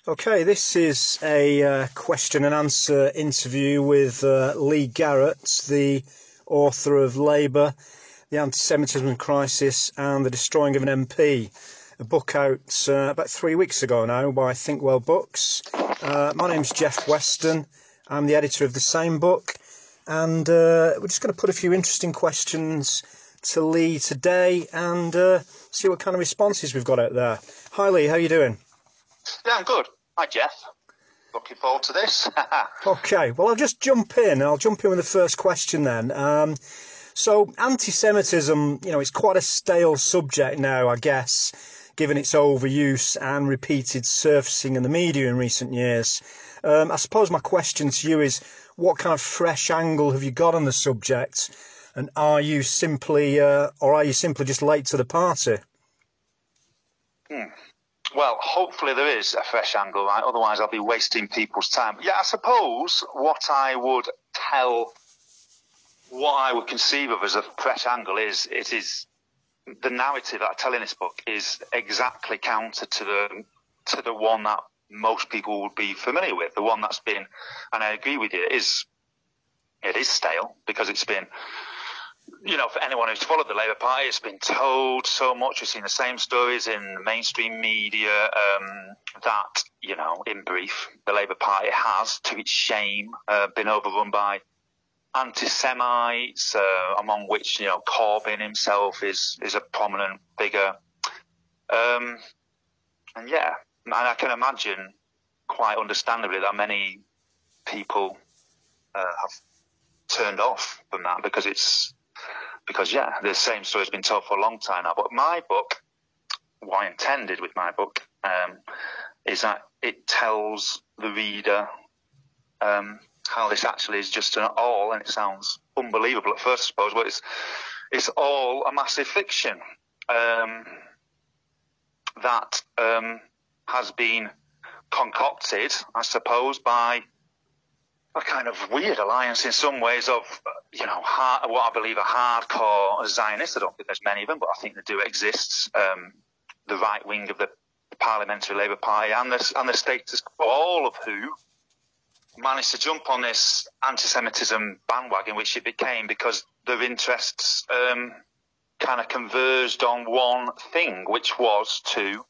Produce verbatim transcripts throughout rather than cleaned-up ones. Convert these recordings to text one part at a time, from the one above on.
Okay, this is a uh, question and answer interview with uh, Lee Garrett, the author of Labour, The Anti-Semitism Crisis and the Destroying of an M P, a book out uh, about three weeks ago now by Thinkwell Books. Uh, my name's Jeff Weston. I'm the editor of the same book, and uh, we're just going to put a few interesting questions to Lee today and uh, see what kind of responses we've got out there. Hi Lee, how are you doing? Yeah, I'm good. Hi, Jeff. Looking forward to this. Okay, well, I'll just jump in. I'll jump in with the first question then. Um, so, anti-Semitism, you know, it's quite a stale subject now, I guess, given its overuse and repeated surfacing in the media in recent years. Um, I suppose my question to you is, what kind of fresh angle have you got on the subject? And are you simply, uh, or are you simply just late to the party? Hmm. Well, hopefully there is a fresh angle, right? Otherwise I'll be wasting people's time. Yeah, I suppose what I would tell, what I would conceive of as a fresh angle is, it is, the narrative that I tell in this book is exactly counter to the, to the one that most people would be familiar with. The one that's been, and I agree with you, is, it is stale because it's been, you know, for anyone who's followed the Labour Party, it's been told so much. We've seen the same stories in the mainstream media um, that, you know, in brief, the Labour Party has, to its shame, uh, been overrun by anti-Semites, uh, among which, you know, Corbyn himself is, is a prominent figure. Um, and yeah, and I can imagine quite understandably that many people uh, have turned off from that because it's, Because, yeah, the same story's been told for a long time now. But my book, what I intended with my book, um, is that it tells the reader um, how this actually is just an all, and it sounds unbelievable at first, I suppose, but it's, it's all a massive fiction um, that um, has been concocted, I suppose, by a kind of weird alliance in some ways of, you know, hard, what I believe are hardcore Zionists. I don't think there's many of them, but I think they do exist. Um, the right wing of the Parliamentary Labour Party and the, and the status quo, all of who managed to jump on this anti-Semitism bandwagon, which it became because their interests um, kind of converged on one thing, which was to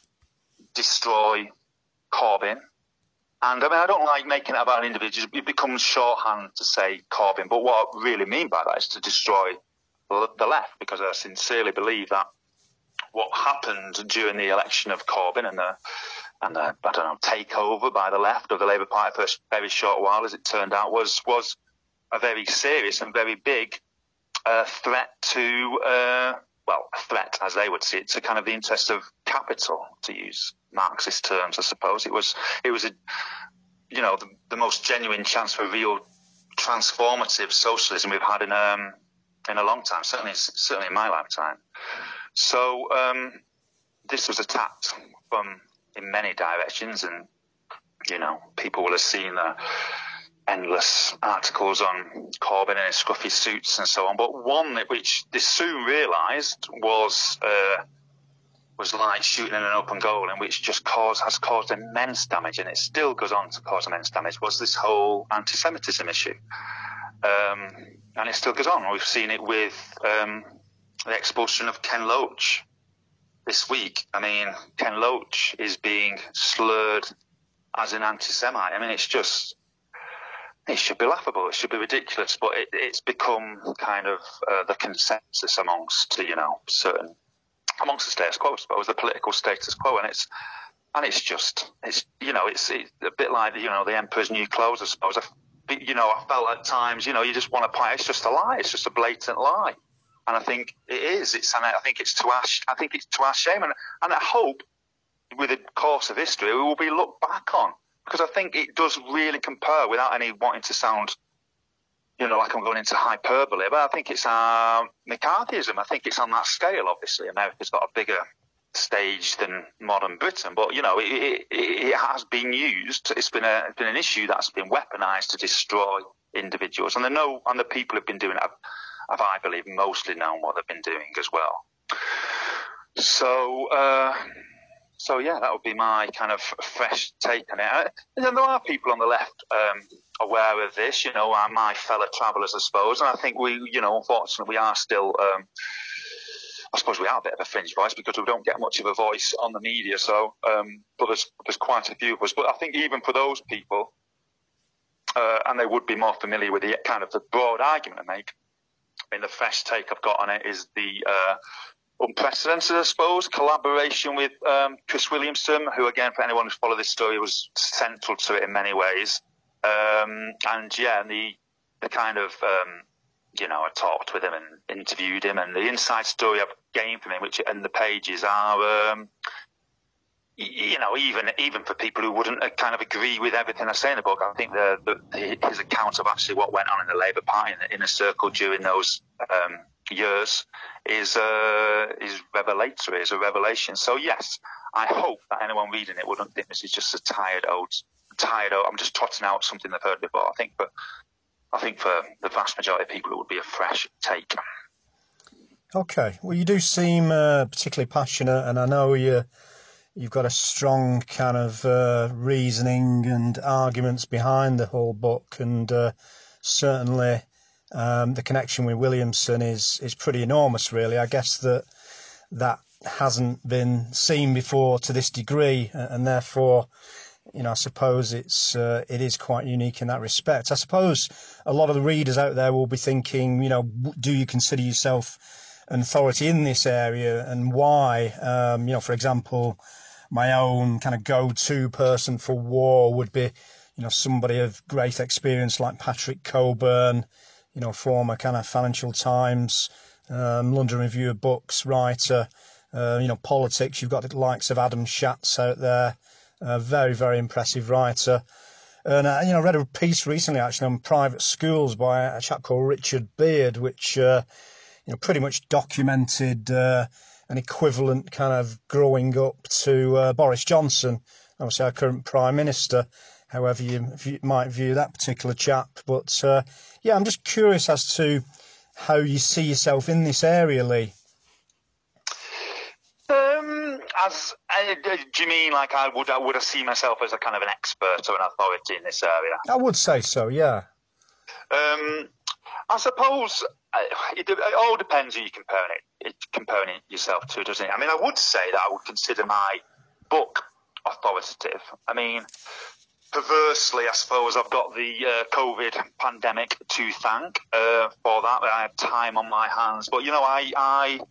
destroy Corbyn. And I mean, I don't like making it about an individual. It becomes shorthand to say Corbyn. But what I really mean by that is to destroy the left, because I sincerely believe that what happened during the election of Corbyn and the, and the, I don't know, takeover by the left of the Labour Party for a very short while, as it turned out, was, was a very serious and very big uh, threat to, uh, well, a threat, as they would see it, to kind of the interests of capital, to use Marxist terms, I suppose. It was, it was a, you know, the, the most genuine chance for real transformative socialism we've had in um in a long time, certainly certainly in my lifetime. So um, this was attacked from in many directions, and you know, people will have seen the endless articles on Corbyn and his scruffy suits and so on. But one that which they soon realised was. Uh, was like shooting in an open goal, and which just caused, has caused immense damage, and it still goes on to cause immense damage, was this whole anti-Semitism issue. Um, and it still goes on. We've seen it with um, the expulsion of Ken Loach this week. I mean, Ken Loach is being slurred as an anti-Semite. I mean, it's just, it should be laughable. It should be ridiculous, but it, it's become kind of uh, the consensus amongst, you know, certain amongst the status quo, I suppose, the political status quo, and it's and it's just it's you know it's, it's a bit like, you know, the emperor's new clothes, I suppose. I, you know, I felt at times, you know, you just want to point, it's just a lie, it's just a blatant lie, and I think it is. It's and I think it's to our I think it's to our shame, and and I hope with the course of history we will be looked back on, because I think it does really compare, without any wanting to sound, you know, like I'm going into hyperbole, but I think it's uh, McCarthyism. I think it's on that scale, obviously. America's got a bigger stage than modern Britain, but, you know, it, it, it has been used. It's been, a, it's been an issue that's been weaponized to destroy individuals. And the, no, and the people who've been doing it have, have, I believe, mostly known what they've been doing as well. So, uh, so yeah, that would be my kind of fresh take on it. And then there are people on the left um, aware of this, you know, my fellow travellers, I suppose. And I think we, you know, unfortunately, we are still, um, I suppose we are a bit of a fringe voice because we don't get much of a voice on the media. So, um, but there's there's quite a few of us. But I think even for those people, uh, and they would be more familiar with the kind of the broad argument I make. I mean, the fresh take I've got on it is the uh, unprecedented, I suppose, collaboration with um, Chris Williamson, who, again, for anyone who's followed this story, was central to it in many ways. Um, and, yeah, the the kind of, um, you know, I talked with him and interviewed him, and the inside story I've gained from him, which and the pages are, um, you know, even even for people who wouldn't kind of agree with everything I say in the book, I think the, the his account of actually what went on in the Labour Party in the inner circle during those um, years is uh, is revelatory, is a revelation. So yes, I hope that anyone reading it wouldn't think this is just a tired old, tired old. I'm just trotting out something they've heard before. I think for I think for the vast majority of people, it would be a fresh take. Okay, well, you do seem uh, particularly passionate, and I know you. You've got a strong kind of uh, reasoning and arguments behind the whole book, and uh, certainly um, the connection with Williamson is is pretty enormous, really. I guess that that hasn't been seen before to this degree, and therefore, you know, I suppose it's uh, it is quite unique in that respect. I suppose a lot of the readers out there will be thinking, you know, do you consider yourself an authority in this area, and why? Um, you know, for example, my own kind of go-to person for war would be, you know, somebody of great experience like Patrick Cockburn, you know, former kind of Financial Times, um, London Review of Books writer. Uh, you know, politics, you've got the likes of Adam Schatz out there, a very, very impressive writer. And, uh, you know, I read a piece recently, actually, on private schools by a chap called Richard Beard, which, uh, you know, pretty much documented uh, an equivalent kind of growing up to uh, Boris Johnson, obviously our current Prime Minister, however you, you might view that particular chap. But, uh, yeah, I'm just curious as to how you see yourself in this area, Lee. Um, as uh, do you mean like I would I would I see myself as a kind of an expert or an authority in this area? I would say so, yeah. Um, I suppose uh, it, it all depends who you're comparing it, it comparing it yourself to, doesn't it? I mean, I would say that I would consider my book authoritative. I mean, perversely, I suppose I've got the uh, COVID pandemic to thank uh, for that. I had time on my hands, but you know, I I.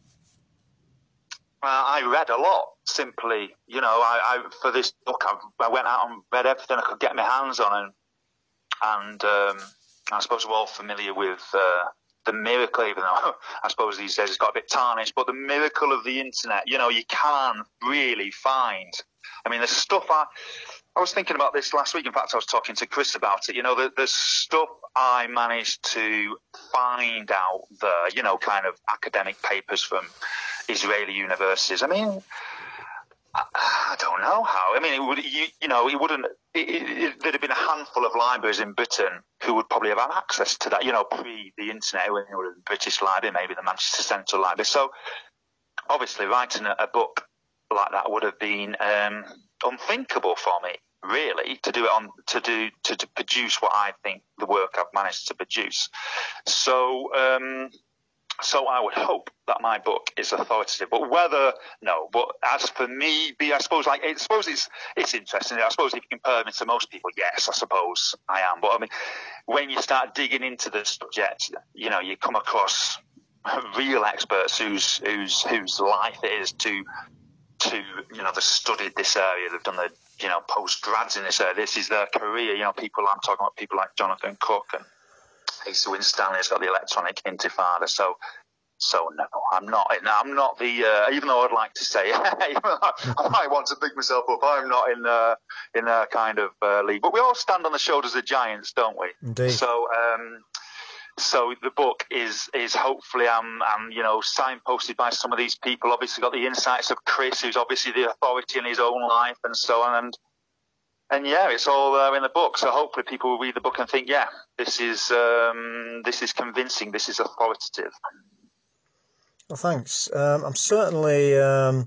Uh, I read a lot, simply. You know, I, I for this book, I, I went out and read everything I could get my hands on, and and um, I suppose we're all familiar with uh, the miracle, even though I suppose these days it's got a bit tarnished, but the miracle of the internet. You know, you can really find. I mean, there's stuff I. I was thinking about this last week. In fact, I was talking to Chris about it. You know, the, the stuff I managed to find out there, you know, kind of academic papers from Israeli universities. I mean, I, I don't know how. I mean, it would, you, you know, it wouldn't, it, it, there'd have been a handful of libraries in Britain who would probably have had access to that, you know, pre the internet, when you were the British Library, maybe the Manchester Central Library. So, obviously, writing a, a book like that would have been um, unthinkable for me, really, to do it on to do to, to produce what I think the work I've managed to produce. So, um, so I would hope that my book is authoritative. But whether no, but as for me, be I suppose like I suppose it's it's interesting. I suppose if you compare me to most people, yes, I suppose I am. But I mean, when you start digging into the subject, you know, you come across real experts whose whose whose life it is to to you know they've studied this area, they've done the you know post grads in this area, this is their career. You know, people I'm talking about people like Jonathan Cook and Asa Winstanley's got the Electronic Intifada. So so no, I'm not. I'm not the. Uh, even though I'd like to say, even though I might want to pick myself up, I'm not in uh, in a kind of uh, league. But we all stand on the shoulders of giants, don't we? Indeed. So. Um, So the book is is hopefully I'm, I'm you know signposted by some of these people. Obviously got the insights of Chris, who's obviously the authority in his own life, and so on. And and yeah, it's all there in the book. So hopefully people will read the book and think, yeah, this is um, this is convincing. This is authoritative. Well, thanks. Um, I'm certainly um,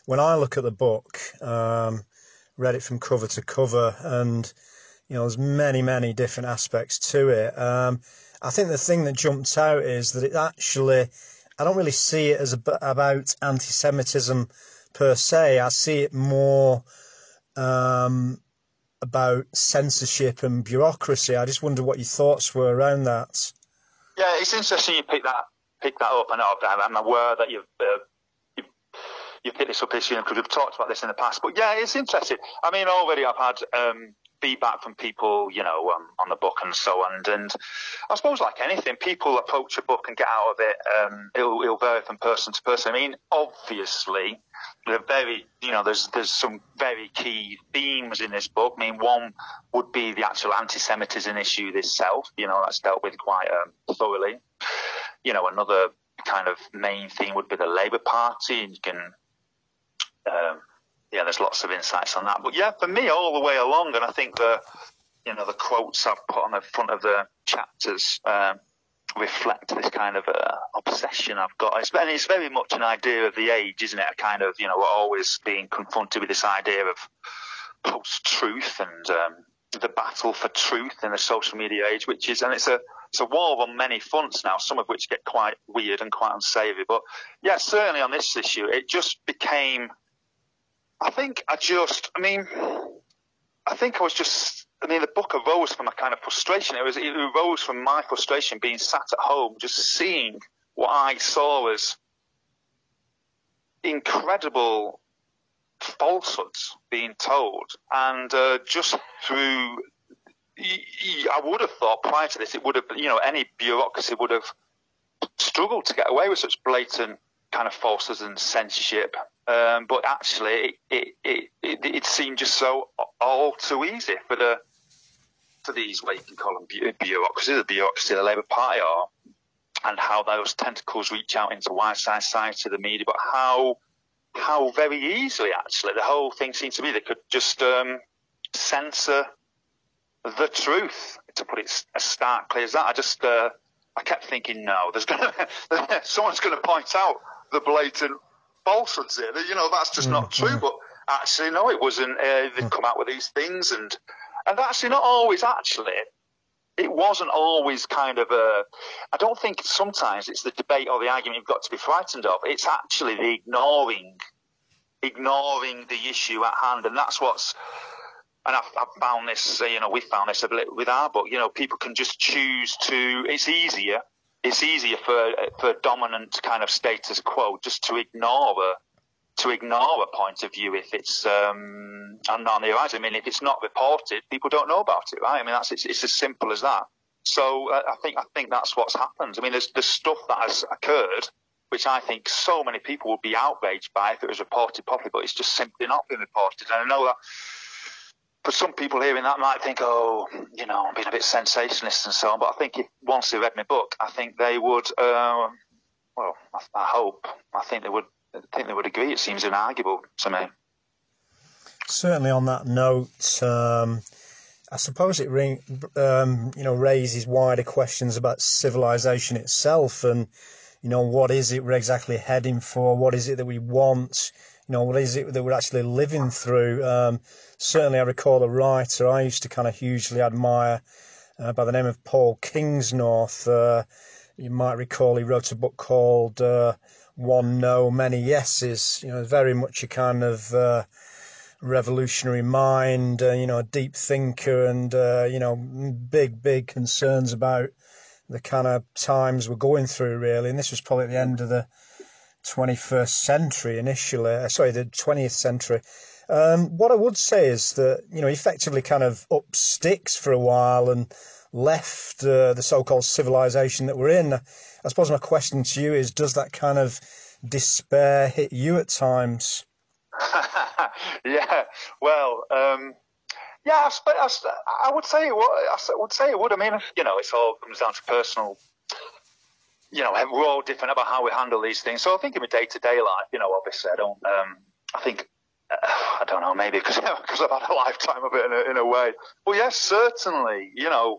when I look at the book, um, read it from cover to cover, and you know, there's many, many different aspects to it. Um, I think the thing that jumped out is that it actually, I don't really see it as a, about anti-Semitism per se. I see it more um, about censorship and bureaucracy. I just wonder what your thoughts were around that. Yeah, it's interesting you pick that pick that up. I know I'm aware that you've uh, you've, you've picked this up this year because we've talked about this in the past. But yeah, it's interesting. I mean, already I've had um, feedback from people, you know, um, on the book and so on. And, and I suppose, like anything, people approach a book and get out of it. Um, it'll, it'll vary from person to person. I mean, obviously, they're very, you know, there's there's some very key themes in this book. I mean, one would be the actual anti-Semitism issue itself. You know, that's dealt with quite um, thoroughly. You know, another kind of main theme would be the Labour Party. And you can, um, yeah, there's lots of insights on that. But yeah, for me, all the way along, and I think the, you know, the quotes I've put on the front of the chapters um, reflect this kind of uh, obsession I've got. It's, and it's very much an idea of the age, isn't it? A kind of, you know, we're always being confronted with this idea of post-truth and um, the battle for truth in the social media age, which is, and it's a, it's a war on many fronts now, some of which get quite weird and quite unsavory. But yeah, certainly on this issue, it just became, I think I just, I mean, I think I was just, I mean, the book arose from a kind of frustration. It was, it arose from my frustration being sat at home, just seeing what I saw as incredible falsehoods being told. And uh, just through, I would have thought prior to this, it would have, you know, any bureaucracy would have struggled to get away with such blatant kind of falsehoods and censorship. Um, but actually, it, it, it, it seemed just so all too easy for the for these, what you can call them, bureaucracy, the bureaucracy of the Labour Party, are, and how those tentacles reach out into wide society, the media, but how how very easily, actually, the whole thing seems to be they could just um, censor the truth, to put it as starkly as that. I just, uh, I kept thinking, no, there's gonna, someone's going to point out the blatant falsehoods here. You know, that's just mm-hmm. not true. But actually, no, it wasn't. Uh, they've come out with these things, and and actually, not always. Actually, it wasn't always kind of a. I don't think sometimes it's the debate or the argument you've got to be frightened of. It's actually the ignoring, ignoring the issue at hand, and that's what's. And I've, I've found this, uh, you know, we found this a bit with our book. You know, people can just choose to. It's easier. It's easier for for dominant kind of status quo just to ignore a to ignore a point of view if it's um on the horizon. I mean, if it's not reported, people don't know about it, right? I mean, that's it's, it's as simple as that. So uh, I think I think that's what's happened. I mean, there's there's stuff that has occurred which I think so many people would be outraged by if it was reported properly, but it's just simply not been reported. And I know that. For some people hearing that might think, oh, you know, I'm being a bit sensationalist and so on. But I think if once they read my book, I think they would. Uh, well, I, I hope. I think they would. I think they would agree. It seems inarguable to me. Certainly, on that note, um, I suppose it ring, um, you know raises wider questions about civilization itself, and you know what is it we're exactly heading for? What is it that we want? You know, what is it that we're actually living through? Um, certainly, I recall a writer I used to kind of hugely admire uh, by the name of Paul Kingsnorth. Uh, you might recall he wrote a book called uh, One No, Many Yeses. You know, very much a kind of uh, revolutionary mind, uh, you know, a deep thinker, and, uh, you know, big, big concerns about the kind of times we're going through, really. And this was probably at the end of the twenty-first century initially, uh, sorry, the twentieth century. Um, what I would say is that, you know, effectively kind of up sticks for a while and left uh, the so-called civilization that we're in. I suppose my question to you is, does that kind of despair hit you at times? yeah, well, um, yeah, I, I, I would say it would. I would say it would. I mean, you know, it all comes down to personal. You know, we're all different about how we handle these things. So I think in my day-to-day life, you know, obviously I don't, um, I think, uh, I don't know, maybe because because I've had a lifetime of it in a, in a way. Well, yes, certainly, you know,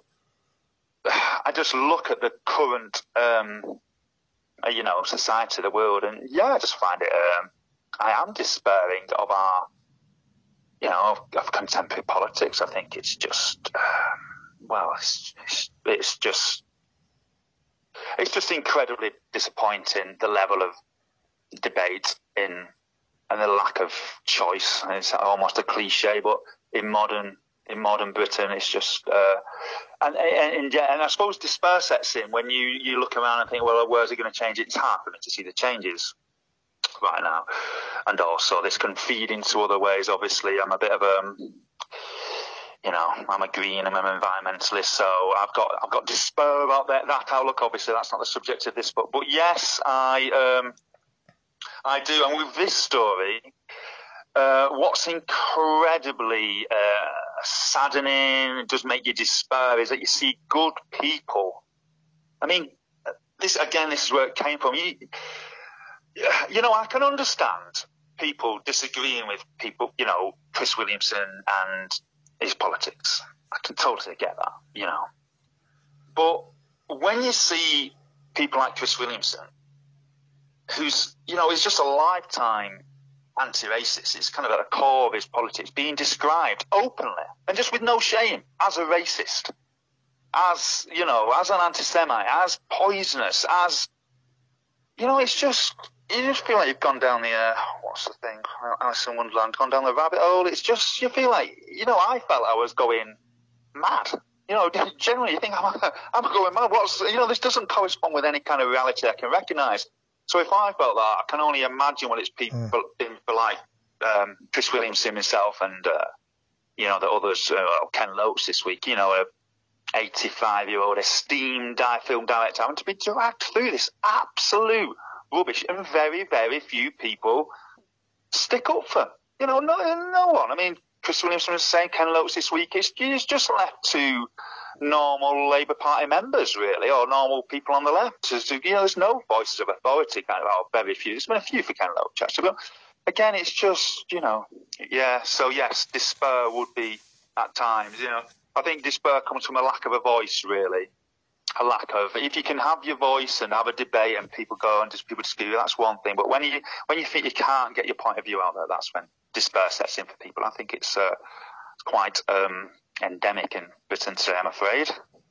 I just look at the current, um, you know, society, the world, and yeah, I just find it, um, I am despairing of our, you know, of, of contemporary politics. I think it's just, uh, well, it's, it's, it's just, it's just incredibly disappointing, the level of debate in, and the lack of choice. And it's almost a cliche, but in modern, in modern Britain, it's just, uh, and, and, and, yeah, and I suppose despair sets in when you, you look around and think, well, where's it going to change? It's hard for me to see the changes right now. And also this can feed into other ways. Obviously, I'm a bit of a, you know, I'm a green, I'm an environmentalist, so I've got, I've got despair about that, that outlook. Obviously, that's not the subject of this book, but yes, I, um, I do. And with this story, uh, what's incredibly, uh, saddening, it does make you despair, is that you see good people. I mean, this, again, this is where it came from. You, you know, I can understand people disagreeing with people, you know, Chris Williamson and his politics. I can totally get that, you know. But when you see people like Chris Williamson, who's, you know, is just a lifetime anti-racist, it's kind of at the core of his politics, being described openly and just with no shame as a racist, as, you know, as an anti-Semite, as poisonous, as, you know, it's just, you just feel like you've gone down the, uh, what's the thing, Alice in Wonderland, gone down the rabbit hole. It's just, you feel like, you know, I felt I was going mad. You know, generally you think, I'm, I'm going mad. What's, you know, this doesn't correspond with any kind of reality I can recognise. So if I felt that, I can only imagine what it's people mm. been for, like um, Chris Williamson himself and, uh, you know, the others, uh, Ken Loach this week, you know, a eighty-five-year-old esteemed film director having to be dragged through this absolute rubbish, and very, very few people stick up for, you know, no, no one. I mean, Chris Williamson was saying, Ken Loach this week, it's, it's just left to normal Labour Party members, really, or normal people on the left. There's, you know, there's no voices of authority, kind of, or very few. There's been a few for Ken Loach, actually, but again, it's just, you know, yeah, so yes, despair would be at times, you know. I think despair comes from a lack of a voice, really. A lack of, if you can have your voice and have a debate and people go and just people disagree, that's one thing. But when you when you think you can't get your point of view out there, that's when despair sets in for people. I think it's, uh, it's quite um, endemic in Britain today, I'm afraid.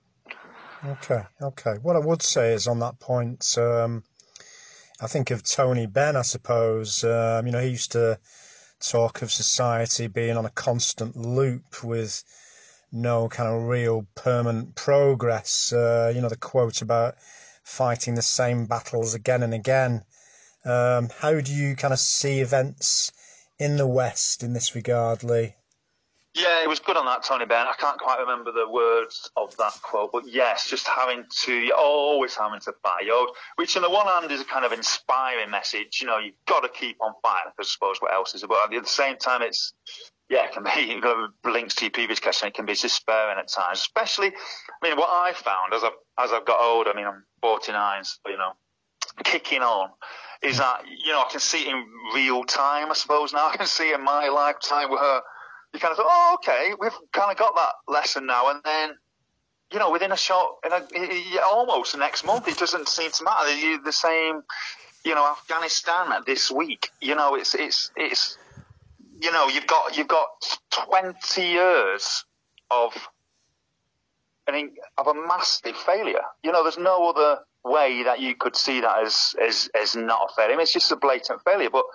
Okay, okay. What I would say is on that point, um, I think of Tony Benn, I suppose. Um, you know, he used to talk of society being on a constant loop with no kind of real permanent progress. Uh, you know, the quote about fighting the same battles again and again. Um, how do you kind of see events in the West in this regard, Lee? Yeah, it was good on that, Tony Benn. I can't quite remember the words of that quote, but yes, just having to, you're always having to fight. You're, which on the one hand is a kind of inspiring message. You know, you've got to keep on fighting, because I suppose what else is it? But at the same time, it's, yeah, it can be, links to your previous question, it can be despairing at times. Especially, I mean, what I found as I've, as I've got older, I mean, I'm forty-nine, so, you know, kicking on, is that, you know, I can see it in real time, I suppose now. I can see in my lifetime where you kind of thought, oh, okay, we've kind of got that lesson now. And then, you know, within a short, in a, almost the next month, it doesn't seem to matter. The same, you know, Afghanistan this week, you know, it's, it's, it's, you know, you've got, you've got twenty years of, I mean, of a massive failure. You know, there's no other way that you could see that as, as, as not a failure. I mean, it's just a blatant failure, but,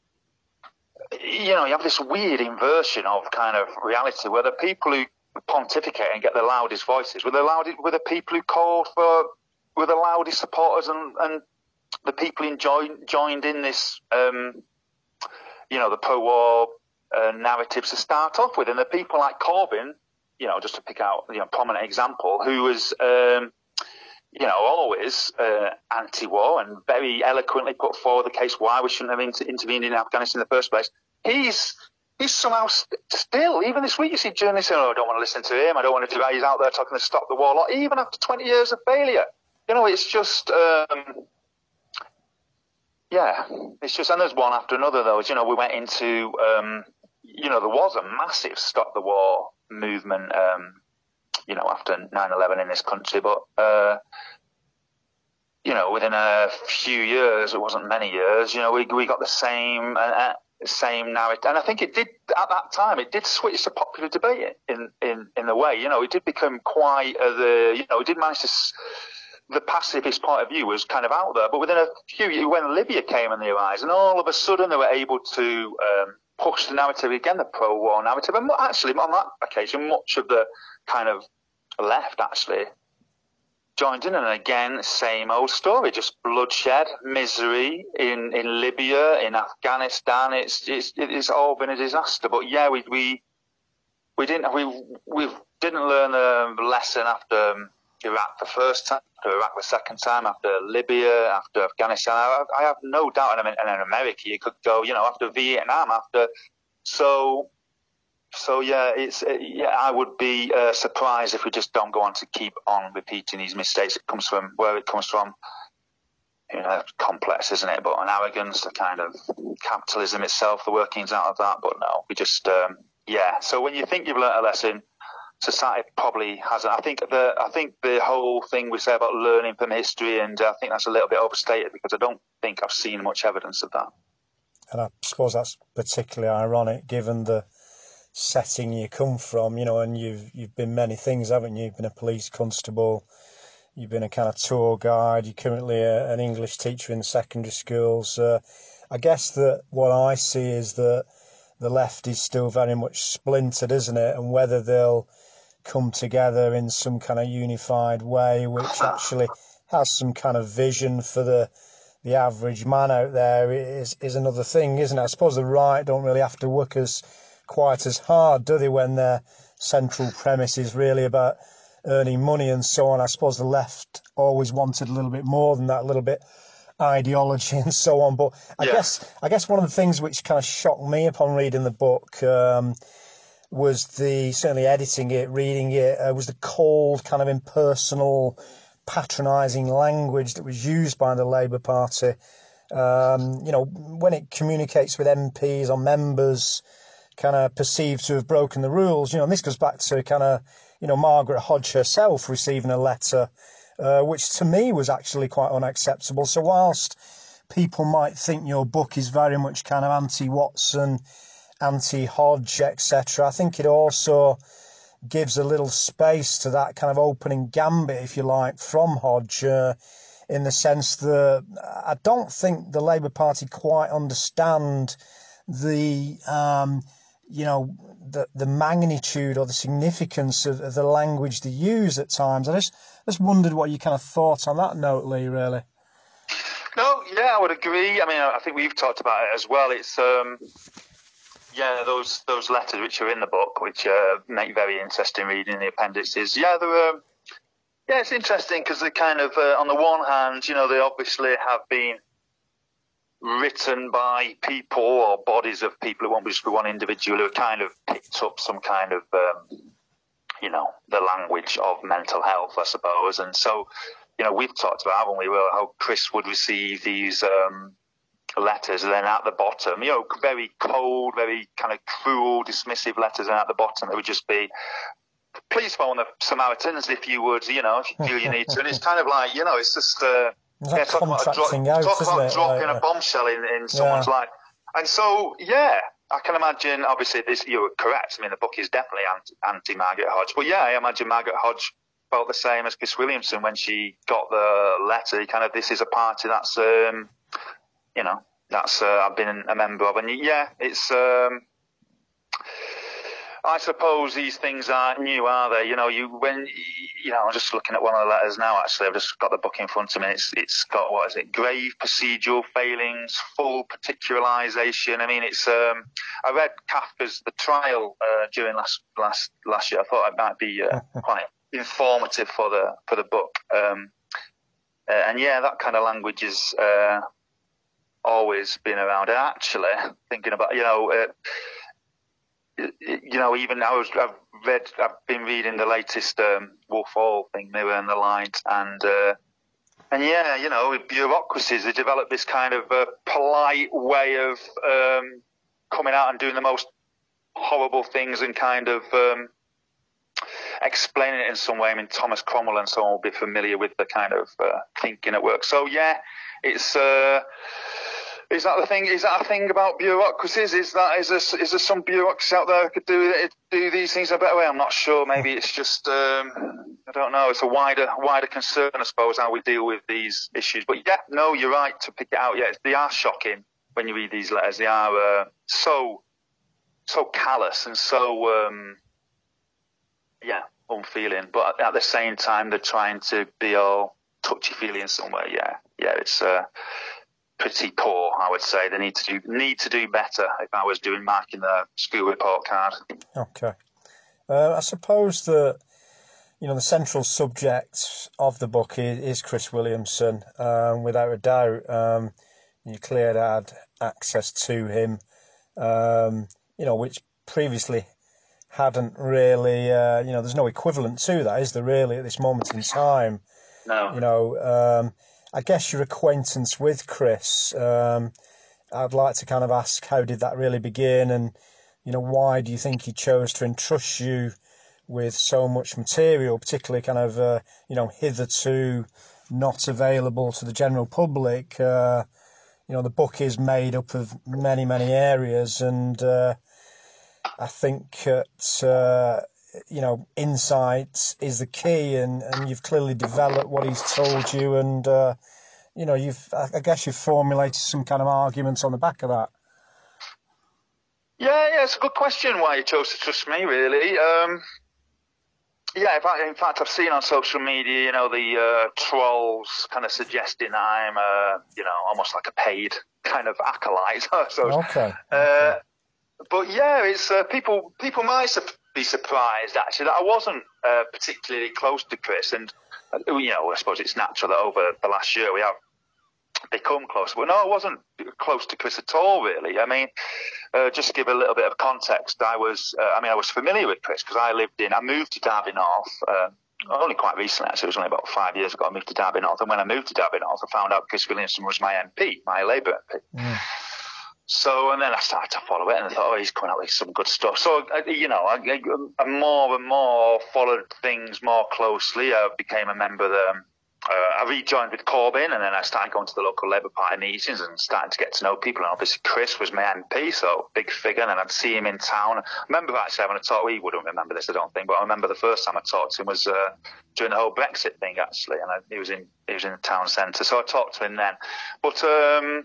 you know, you have this weird inversion of kind of reality where the people who pontificate and get the loudest voices were the loudest, were the people who called for, were the loudest supporters, and, and the people who joined, joined in this, um, you know, the pro-war uh, narratives to start off with. And the people like Corbyn, you know, just to pick out, you know, a prominent example, who was, um, you know, always uh, anti-war and very eloquently put forward the case why we shouldn't have inter- intervened in Afghanistan in the first place. He's he's somehow st- still, even this week, you see journalists saying, oh, I don't want to listen to him, I don't want to do that. He's out there talking to stop the war. Like, even after twenty years of failure. You know, it's just, um, yeah, it's just, and there's one after another, though. You know, we went into, um, you know, there was a massive stop the war movement, um, you know, after nine eleven in this country, but, uh, you know, within a few years, it wasn't many years, you know, we we got the same uh, same narrative, and I think it did at that time. It did switch the popular debate in in in a way, you know, it did become quite uh, the you know, it did manage to. The pacifist point of view was kind of out there, but within a few years, when Libya came on the horizon, all of a sudden they were able to um, push the narrative again, the pro-war narrative, and actually on that occasion, much of the kind of left actually joined in, and again, same old story, just bloodshed, misery in, in Libya, in Afghanistan. It's, it's it's all been a disaster. But yeah, we we we didn't we we didn't learn a lesson after um, Iraq the first time, after Iraq the second time, after Libya, after Afghanistan. I, I have no doubt. And in America, you could go, you know, after Vietnam, after so. So yeah, it's uh, yeah. I would be uh, surprised if we just don't go on to keep on repeating these mistakes. It comes from where it comes from. You know, complex, isn't it? But an arrogance, the kind of capitalism itself, the workings out of that. But no, we just um, yeah. So when you think you've learnt a lesson, society probably hasn't. I think the I think the whole thing we say about learning from history, and I think that's a little bit overstated because I don't think I've seen much evidence of that. And I suppose that's particularly ironic given the setting you come from, you know, and you've you've been many things, haven't you? You've been a police constable, you've been a kind of tour guide, you're currently a, an English teacher in secondary schools. Uh, I guess that what I see is that the left is still very much splintered, isn't it? And whether they'll come together in some kind of unified way, which actually has some kind of vision for the the average man out there is is another thing, isn't it? I suppose the right don't really have to work as quite as hard, do they, when their central premise is really about earning money and so on. I suppose the left always wanted a little bit more than that, a little bit ideology and so on. But I Yeah. guess I guess one of the things which kind of shocked me upon reading the book um, was the, certainly editing it, reading it, uh, was the cold, kind of impersonal, patronising language that was used by the Labour Party. Um, you know, when it communicates with M Ps or members kind of perceived to have broken the rules, you know, and this goes back to kind of, you know, Margaret Hodge herself receiving a letter, uh, which to me was actually quite unacceptable. So whilst people might think your book is very much kind of anti-Watson, anti-Hodge, et cetera, I think it also gives a little space to that kind of opening gambit, if you like, from Hodge, uh, in the sense that I don't think the Labour Party quite understand the, um, you know, the the magnitude or the significance of, of the language they use at times. I just just wondered what you kind of thought on that note, Lee, really. No, yeah, I would agree. I mean, I think we've talked about it as well. It's um, yeah, those those letters which are in the book, which uh, make very interesting reading in the appendices. Yeah, they're um, yeah, it's interesting because they kind of, uh, on the one hand, you know, they obviously have been written by people or bodies of people. It won't just be one individual who kind of picked up some kind of, um, you know, the language of mental health, I suppose. And so, you know, we've talked about, haven't we, well, how Chris would receive these um, letters, and then at the bottom, you know, very cold, very kind of cruel, dismissive letters, and at the bottom it would just be, please phone the Samaritans if you would, you know, if you feel you need to. And it's kind of like, you know, it's just, uh, It's yeah, like talk about, contracting dro- out, talk isn't about it? dropping Like, a bombshell in, in someone's yeah. life. And so, yeah, I can imagine, obviously, this, you're correct. I mean, the book is definitely anti, anti-Margaret Hodge. But yeah, I imagine Margaret Hodge felt the same as Chris Williamson when she got the letter. Kind of, this is a party that's, um, you know, that's, uh, I've been a member of. And yeah, it's, um, I suppose these things aren't new, are they? You know, you when you know, I'm just looking at one of the letters now. Actually, I've just got the book in front of me. It's it's got, what is it? Grave procedural failings, full particularisation. I mean, it's. Um, I read Kafka's The Trial uh, during last last last year. I thought it might be uh, quite informative for the for the book. Um, uh, and yeah, that kind of language has uh, always been around. And actually, thinking about, you know. Uh, You know, even I was, I've read, I've been reading the latest um, Wolf Hall thing, Mirror and the Light, and uh, and yeah, you know, with bureaucracies, they develop this kind of uh, polite way of um, coming out and doing the most horrible things, and kind of, um, explaining it in some way. I mean, Thomas Cromwell and so on will be familiar with the kind of uh, thinking at work. So yeah, it's. Uh, Is that the thing? Is that a thing about bureaucracies? Is that is there, is there some bureaucracies out there who could do do these things a better way? I'm not sure. Maybe it's just um, I don't know. It's a wider wider concern, I suppose, how we deal with these issues. But yeah, no, you're right to pick it out. Yeah, they are shocking when you read these letters. They are uh, so so callous and so um, yeah unfeeling. But at the same time, they're trying to be all touchy feely in some way. Yeah, yeah, it's. Uh, Pretty poor, I would say. They need to do need to do better. If I was doing marking the school report card. Okay, uh, I suppose that you know the central subject of the book is, is Chris Williamson, um, without a doubt. Um, you clearly had access to him, um, you know, which previously hadn't really. Uh, you know, there's no equivalent to that, is there? Really, at this moment in time. No. You know. Um, I guess your acquaintance with Chris, um, I'd like to kind of ask, how did that really begin? And, you know, why do you think he chose to entrust you with so much material, particularly kind of, uh, you know, hitherto not available to the general public? Uh, you know, the book is made up of many, many areas. And uh, I think that, uh, you know, insight is the key. And, and you've clearly developed what he's told you. And, uh, you know, you've, I guess you've formulated some kind of arguments on the back of that. Yeah, yeah, it's a good question why you chose to trust me, really. Um, yeah, in fact, in fact, I've seen on social media, you know, the uh, trolls kind of suggesting that I'm, uh, you know, almost like a paid kind of acolyte. so, Okay. uh, okay. But yeah, it's uh, people. People might su- be surprised actually that I wasn't uh, particularly close to Chris, and uh, you know, I suppose it's natural that over the last year we have become close. But no, I wasn't close to Chris at all, really. I mean, uh, just to give a little bit of context, I was, uh, I mean, I was familiar with Chris because I lived in, I moved to Derby North, uh, only quite recently, actually. It was only about five years ago I moved to Derby North. And when I moved to Derby North, I found out Chris Williamson was my M P, my Labour M P. Mm. So, and then I started to follow it and I thought, oh, he's coming out with some good stuff. So, you know, I, I more and more followed things more closely. I became a member of the, Uh, I rejoined with Corbyn, and then I started going to the local Labour Party meetings and started to get to know people. And obviously, Chris was my M P, so big figure, and then I'd see him in town. I remember actually having a talk. He wouldn't remember this, I don't think, but I remember the first time I talked to him was uh, during the whole Brexit thing, actually, and I, he was in he was in the town centre, so I talked to him then. But um,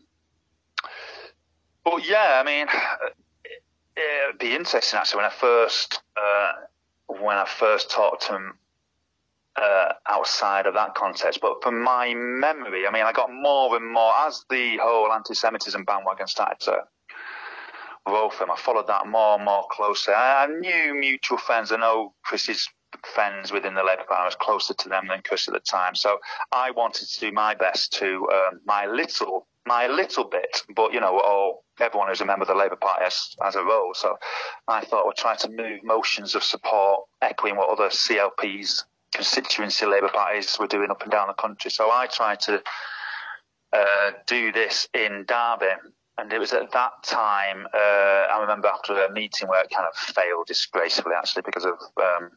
but yeah, I mean, it, it'd be interesting actually when I first uh, when I first talked to him. Uh, outside of that context, but from my memory, I mean, I got more and more as the whole anti-Semitism bandwagon started to roll from. I followed that more and more closely. I, I knew mutual friends. I know Chris's friends within the Labour Party. I was closer to them than Chris at the time, so I wanted to do my best to um, my little, my little bit. But you know, all everyone who's a member of the Labour Party has, has a role. So I thought we'd try to move motions of support, echoing what other C L Ps. Constituency Labour parties were doing up and down the country. So I tried to uh, do this in Derby. And it was at that time, uh, I remember after a meeting where it kind of failed disgracefully, actually, because of, um,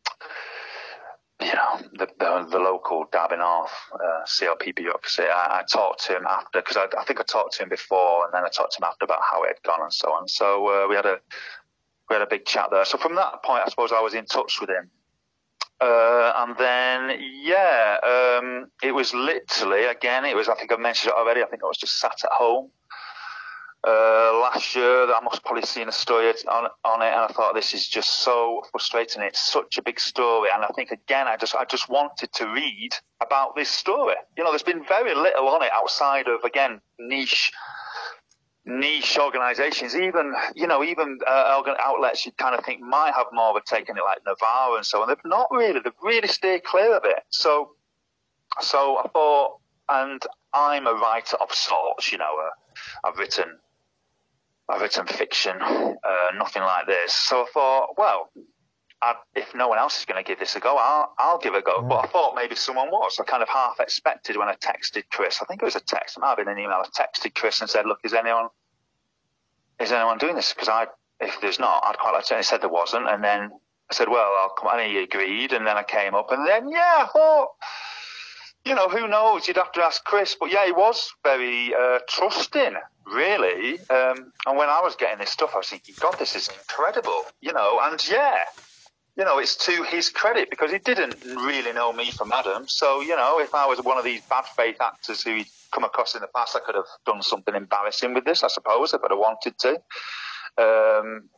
you know, the, the, the local Derby North uh, C L P bureaucracy. I, I talked to him after, because I, I think I talked to him before, and then I talked to him after about how it had gone and so on. So uh, we had a we had a big chat there. So from that point, I suppose I was in touch with him. Uh, and then, yeah, um, it was literally, again, it was, I think I mentioned it already, I think I was just sat at home, uh, last year that I must have probably seen a story on, on it, and I thought, this is just so frustrating. It's such a big story. And I think, again, I just, I just wanted to read about this story. You know, there's been very little on it outside of, again, niche, niche organisations, even, you know, even uh, outlets you kind of think might have more of a take on it, like Navarro and so on. They've not really, they've really stayed clear of it. So, so I thought, and I'm a writer of sorts, you know, uh, I've written, I've written fiction, uh, nothing like this. So I thought, well, I, if no one else is going to give this a go, I'll, I'll give it a go. Mm. But I thought maybe someone was. I kind of half expected when I texted Chris. I think it was a text. It might have been an email. I texted Chris and said, look, is anyone, is anyone doing this? Because I, if there's not, I'd quite like to. And he said there wasn't. And then I said, well, I'll come, and he agreed, and then I came up, and then, yeah, I thought, you know, who knows, you'd have to ask Chris, but yeah, he was very uh, trusting, really, um, and when I was getting this stuff, I was thinking, God, this is incredible, you know, and yeah, you know, it's to his credit, because he didn't really know me from Adam, so, you know, if I was one of these bad faith actors who he'd come across in the past, I could have done something embarrassing with this, I suppose, if I'd have wanted to. Um,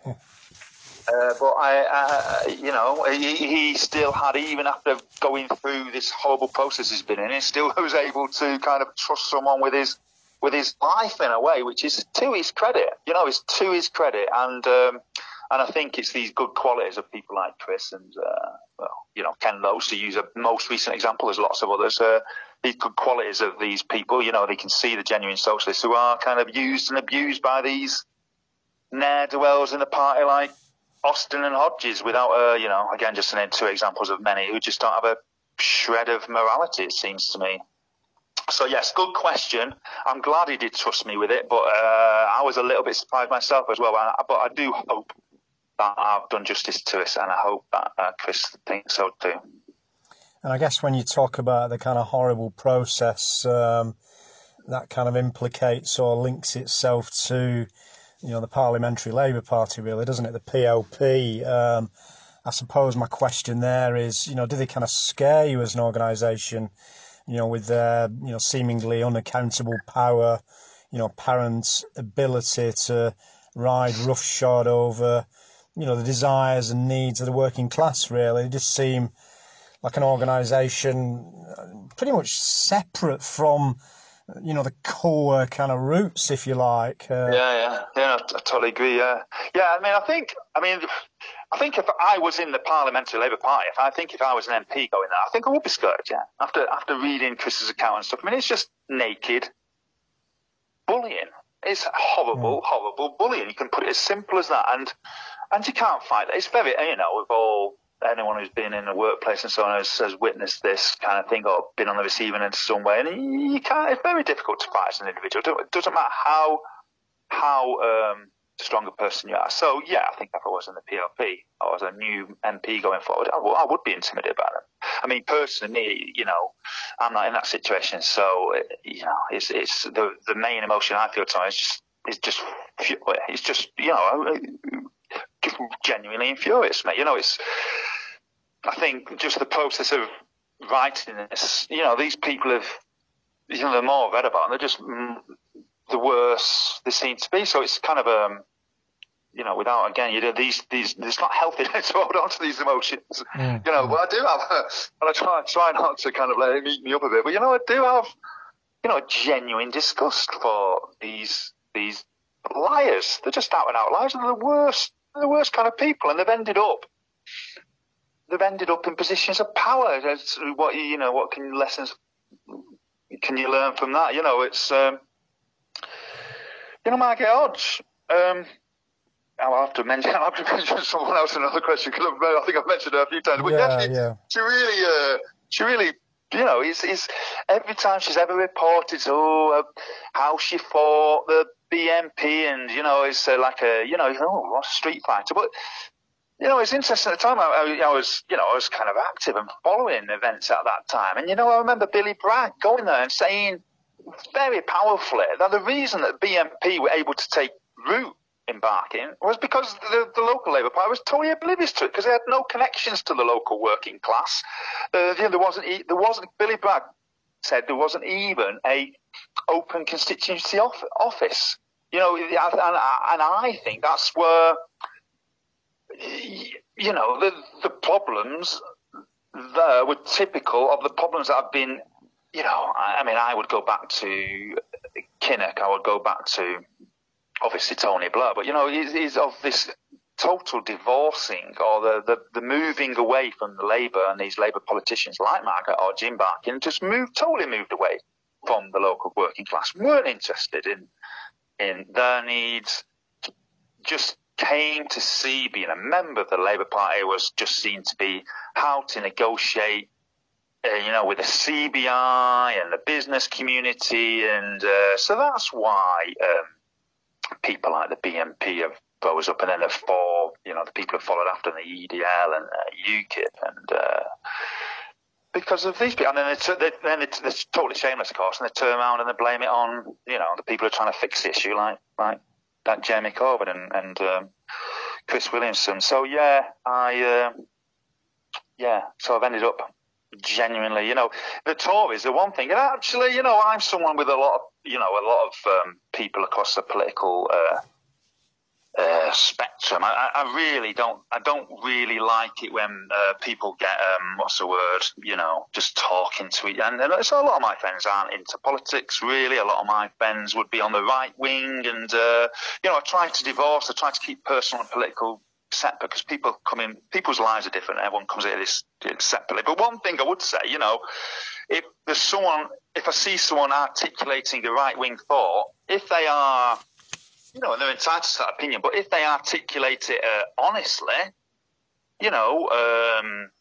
uh, but I, uh, you know, he, he still had, even after going through this horrible process he's been in, he still was able to kind of trust someone with his, with his life in a way, which is to his credit. You know, it's to his credit, and um, and I think it's these good qualities of people like Chris and, uh, well, you know, Ken Loach, to use a most recent example. There's lots of others. Uh, these good qualities of these people, you know, they can see the genuine socialists who are kind of used and abused by these ne'er-do-wells in the party like Austin and Hodges, without, uh, you know, again, just to name two examples of many who just don't have a shred of morality, it seems to me. So, yes, good question. I'm glad he did trust me with it, but uh, I was a little bit surprised myself as well. But I do hope that I've done justice to it, and I hope that uh, Chris thinks so too. And I guess when you talk about the kind of horrible process, um, that kind of implicates or links itself to, you know, the Parliamentary Labour Party, really, doesn't it? The P L P. Um, I suppose my question there is, you know, do they kind of scare you as an organisation, you know, with their, you know, seemingly unaccountable power, you know, apparent ability to ride roughshod over, you know, the desires and needs of the working class, really? They just seem like an organisation pretty much separate from, you know, the core kind of roots, if you like. Uh, yeah, yeah, yeah, I, I totally agree. Yeah, yeah. I mean, I think, I mean, I think if I was in the Parliamentary Labour Party, if I think if I was an M P going there, I think I would be scared. Yeah, after after reading Chris's account and stuff, I mean, it's just naked bullying. It's horrible, mm. horrible bullying. You can put it as simple as that, and and you can't fight that. It's very, you know, with all anyone who's been in the workplace and so on has, has witnessed this kind of thing or been on the receiving end some way, and you can't. It's very difficult to fight as an individual. It doesn't matter how how um, strong a person you are. So yeah, I think if I was in the P L P or as a new M P going forward, I, w- I would be intimidated by them. I mean, personally, you know, I'm not in that situation, so you know, it's it's the the main emotion I feel tonight is just is just it's just you know. Just genuinely infuriates me. You know, it's, I think just the process of writing this, you know, these people have, you know, the more I've read about them, they're just mm, the worse they seem to be. So it's kind of, um, you know, without, again, you know, these, these, it's not healthy to hold on to these emotions. Mm. You know, but I do have, and I try, try not to kind of let it eat me up a bit, but, you know, I do have, you know, a genuine disgust for these, these liars. They're just out and out liars, and they're the worst. The worst kind of people, and they've ended up they've ended up in positions of power. What you know, what can lessons can you learn from that? You know, it's um, you know, Margaret Hodge. Um, I'll have to mention I'll have to mention someone else in another question because I think I've mentioned her a few times. But yeah, yeah, she, yeah. she really, uh, she really, you know, is is every time she's ever reported, oh, uh, how she fought the B M P, and you know, it's uh, like a, you know, oh, what a street fighter. But you know, it's interesting. At the time, I, I, I was, you know, I was kind of active and following events at that time. And you know, I remember Billy Bragg going there and saying very powerfully that the reason that B M P were able to take root in Barking was because the, the local Labour Party was totally oblivious to it because they had no connections to the local working class. Uh, you know, there wasn't, there wasn't. Billy Bragg said there wasn't even a open constituency off, office. You know, and, and I think that's where, you know, the the problems there were typical of the problems that have been, you know, I, I mean, I would go back to Kinnock, I would go back to obviously Tony Blair, but you know, is is of this total divorcing or the, the, the moving away from the Labour and these Labour politicians like Margaret or Jim Barkin just moved, totally moved away from the local working class, weren't interested in in their needs, just came to see being a member of the Labour Party was just seen to be how to negotiate, uh, you know, with the C B I and the business community. And uh, so that's why um, people like the B M P have rose up, and then the four, you know, the people who followed after, the E D L and uh, UKIP, and uh, because of these people, and then it's they, then it's, it's totally shameless, of course, and they turn around and they blame it on, you know, the people who are trying to fix the issue, like like that Jeremy Corbyn and and um, Chris Williamson. So yeah, I uh, yeah, so I've ended up genuinely, you know, the Tories are one thing, and actually, you know, I'm someone with a lot of, you know, a lot of um, people across the political uh, uh, spectrum. I, I really don't, I don't really like it when uh, people get, um, what's the word, you know, just talking to each other. And so a lot of my friends aren't into politics, really. A lot of my friends would be on the right wing, and, uh, you know, I try to divorce, I try to keep personal and political separate, because people come in, people's lives are different. Everyone comes at this separately. But one thing I would say, you know, if there's someone, if I see someone articulating a right-wing thought, if they are, you know, and they're entitled to that opinion, but if they articulate it uh, honestly, you know, um,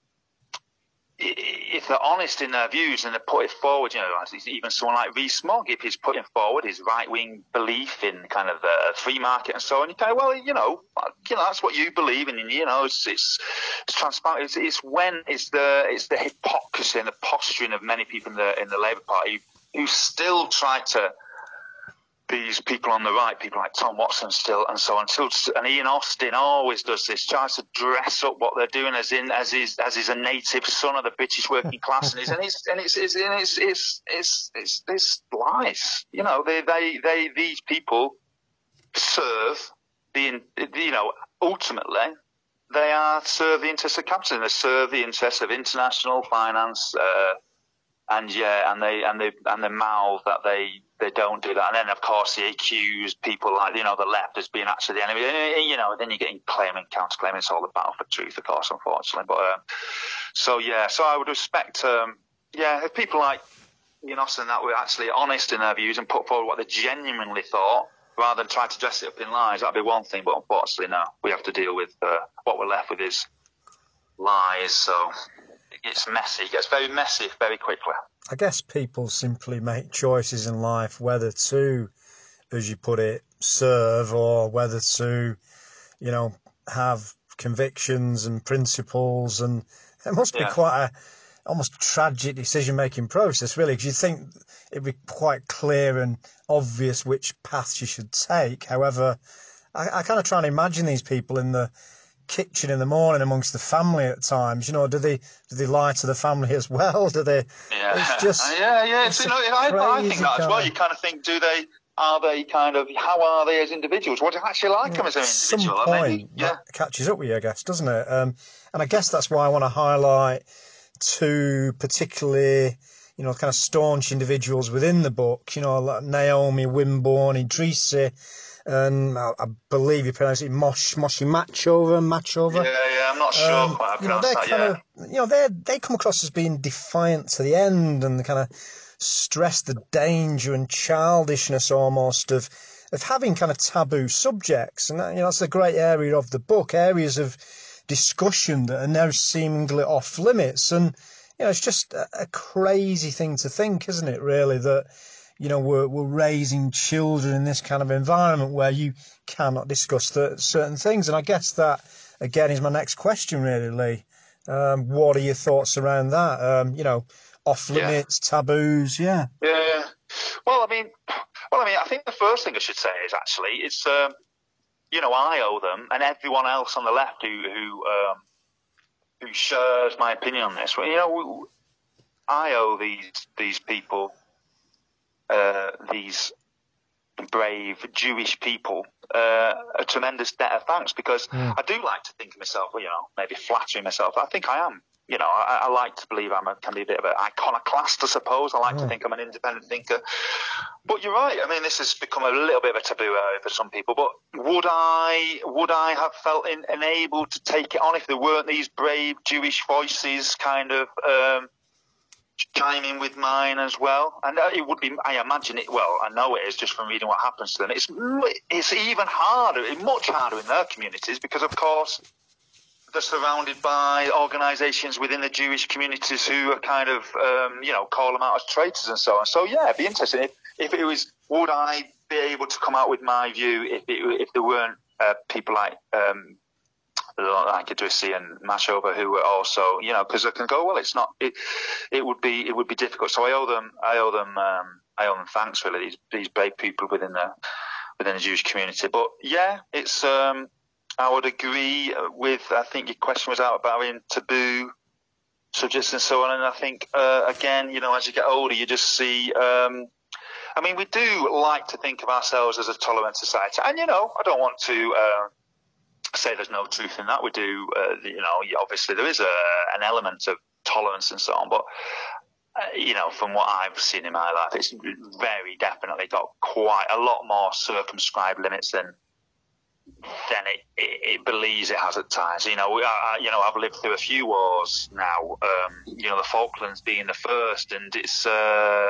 if they're honest in their views and they put it forward, you know, even someone like Rees-Mogg, if he's putting forward his right-wing belief in kind of the free market and so on, you kind of, well, you know, you know, that's what you believe in, and you know, it's it's, it's transparent. It's, it's when it's the it's the hypocrisy and the posturing of many people in the in the Labour Party who still try to. These people on the right, people like Tom Watson still, and so on. Still, and Ian Austin always does this, tries to dress up what they're doing as in as is as is a native son of the British working class, and it's and it's and it's it's and it's it's it's, it's, it's lies. You know, they they they these people serve the you know ultimately they are serve the interests of capitalism. They serve the interests of international finance. Uh, And yeah, and they and they and they mouth that they, they don't do that, and then of course they accuse people like, you know, the left as being actually the enemy. You know, then you're getting claiming, counter-claiming. It's all the battle for truth, of course, unfortunately. But uh, so yeah, so I would respect, um, yeah, if people like Ian Austin that were actually honest in their views and put forward what they genuinely thought, rather than try to dress it up in lies. That'd be one thing, but unfortunately, no, we have to deal with uh, what we're left with is lies. So. It's messy. It gets very messy very quickly. I guess people simply make choices in life whether to, as you put it, serve, or whether to, you know, have convictions and principles. And it must be Yeah. quite a almost tragic decision-making process, really, because you think it'd be quite clear and obvious which paths you should take. However, I, I kind of try and imagine these people in the kitchen in the morning amongst the family at times. You know, do they do they lie to the family as well? Do they? Yeah, It's just yeah, yeah. It's, it's you know, I, I think that as well. kinda, You kind of think, do they? Are they kind of? How are they as individuals? What do you actually like them as an individual? At some point, maybe, yeah. that catches up with you, I guess, doesn't it? Um, and I guess that's why I want to highlight two particularly, you know, kind of staunch individuals within the book. You know, like Naomi Wimborne, Idrisi, and I, I believe you pronounce it Mosh Moshi Machova, Machova. Yeah, yeah. I'm not sure Um, quite how to you know, pronounce they're that. kind Yeah. of, you know, they they come across as being defiant to the end, and they kind of stress the danger and childishness almost of of having kind of taboo subjects, and that, you know, that's a great area of the book, areas of discussion that are now seemingly off limits. And you know, it's just a, a crazy thing to think, isn't it, really, that, you know, we're, we're raising children in this kind of environment where you cannot discuss the, certain things. And I guess that, again, is my next question, really, Lee. Um, what are your thoughts around that? Um, you know, off limits, yeah. taboos, yeah. Yeah. Well, I mean, well, I mean, I think the first thing I should say is actually, it's, um, you know, I owe them and everyone else on the left who who um, who shares my opinion on this. Well, you know, I owe these these people, uh, these brave Jewish people, uh, a tremendous debt of thanks, because mm. I do like to think of myself, you know, maybe flattering myself. I think I am. You know, I, I like to believe I'm a, can be a bit of an iconoclast, I suppose. I like mm. to think I'm an independent thinker. But you're right. I mean, this has become a little bit of a taboo area for some people. But would I would I have felt in, enabled to take it on if there weren't these brave Jewish voices kind of um, chiming with mine as well? And it would be, I imagine it, well, I know it is just from reading what happens to them. It's, it's even harder, much harder in their communities because, of course, they're surrounded by organisations within the Jewish communities who are kind of, um, you know, call them out as traitors and so on. So, yeah, it'd be interesting if, if it was, would I be able to come out with my view if it, if there weren't uh, people like um, like Idrissi and Mashover, who were also, you know, because I can go, well, it's not, it, it would be, it would be difficult. So I owe them, I owe them, um, I owe them thanks, really. These these brave people within the within the Jewish community. But yeah, it's, um, I would agree with, I think your question was out about in taboo subjects and so on. And I think, uh, again, you know, as you get older, you just see, um, I mean, we do like to think of ourselves as a tolerant society. And, you know, I don't want to uh, say there's no truth in that. We do, uh, you know, obviously there is a, an element of tolerance and so on. But, uh, you know, from what I've seen in my life, it's very definitely got quite a lot more circumscribed limits than than it, it, it believes it has at times. You know, we, I, you know, I've lived through a few wars now. Um, you know, the Falklands being the first, and it's, uh,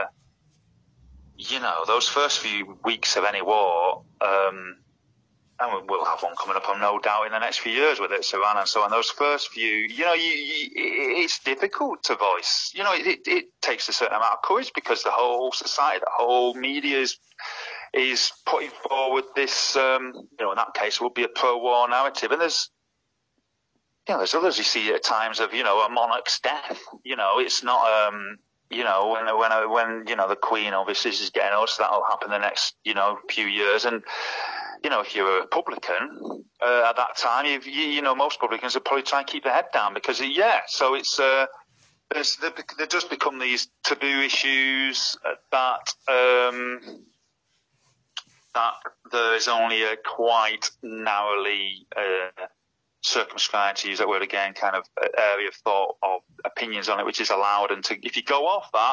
you know, those first few weeks of any war, um, and we'll have one coming up, I'm no doubt, in the next few years with it, Iran and so on. Those first few, you know, you, you, it's difficult to voice. You know, it, it, it takes a certain amount of courage because the whole society, the whole media is is putting forward this, um, you know, in that case, it would be a pro-war narrative. And there's, you know, there's others you see at times of, you know, a monarch's death. You know, it's not, um, you know, when, when, when, you know, the Queen obviously is getting old, so that'll happen the next, you know, few years. And, you know, if you're a Republican, uh, at that time, you, you know, most Republicans would probably try and keep their head down because, yeah, so it's, uh, there's, there, there does become these taboo issues that, um, that there is only a quite narrowly uh, circumscribed, to use that word again, kind of area of thought or opinions on it, which is allowed. And to, if you go off that,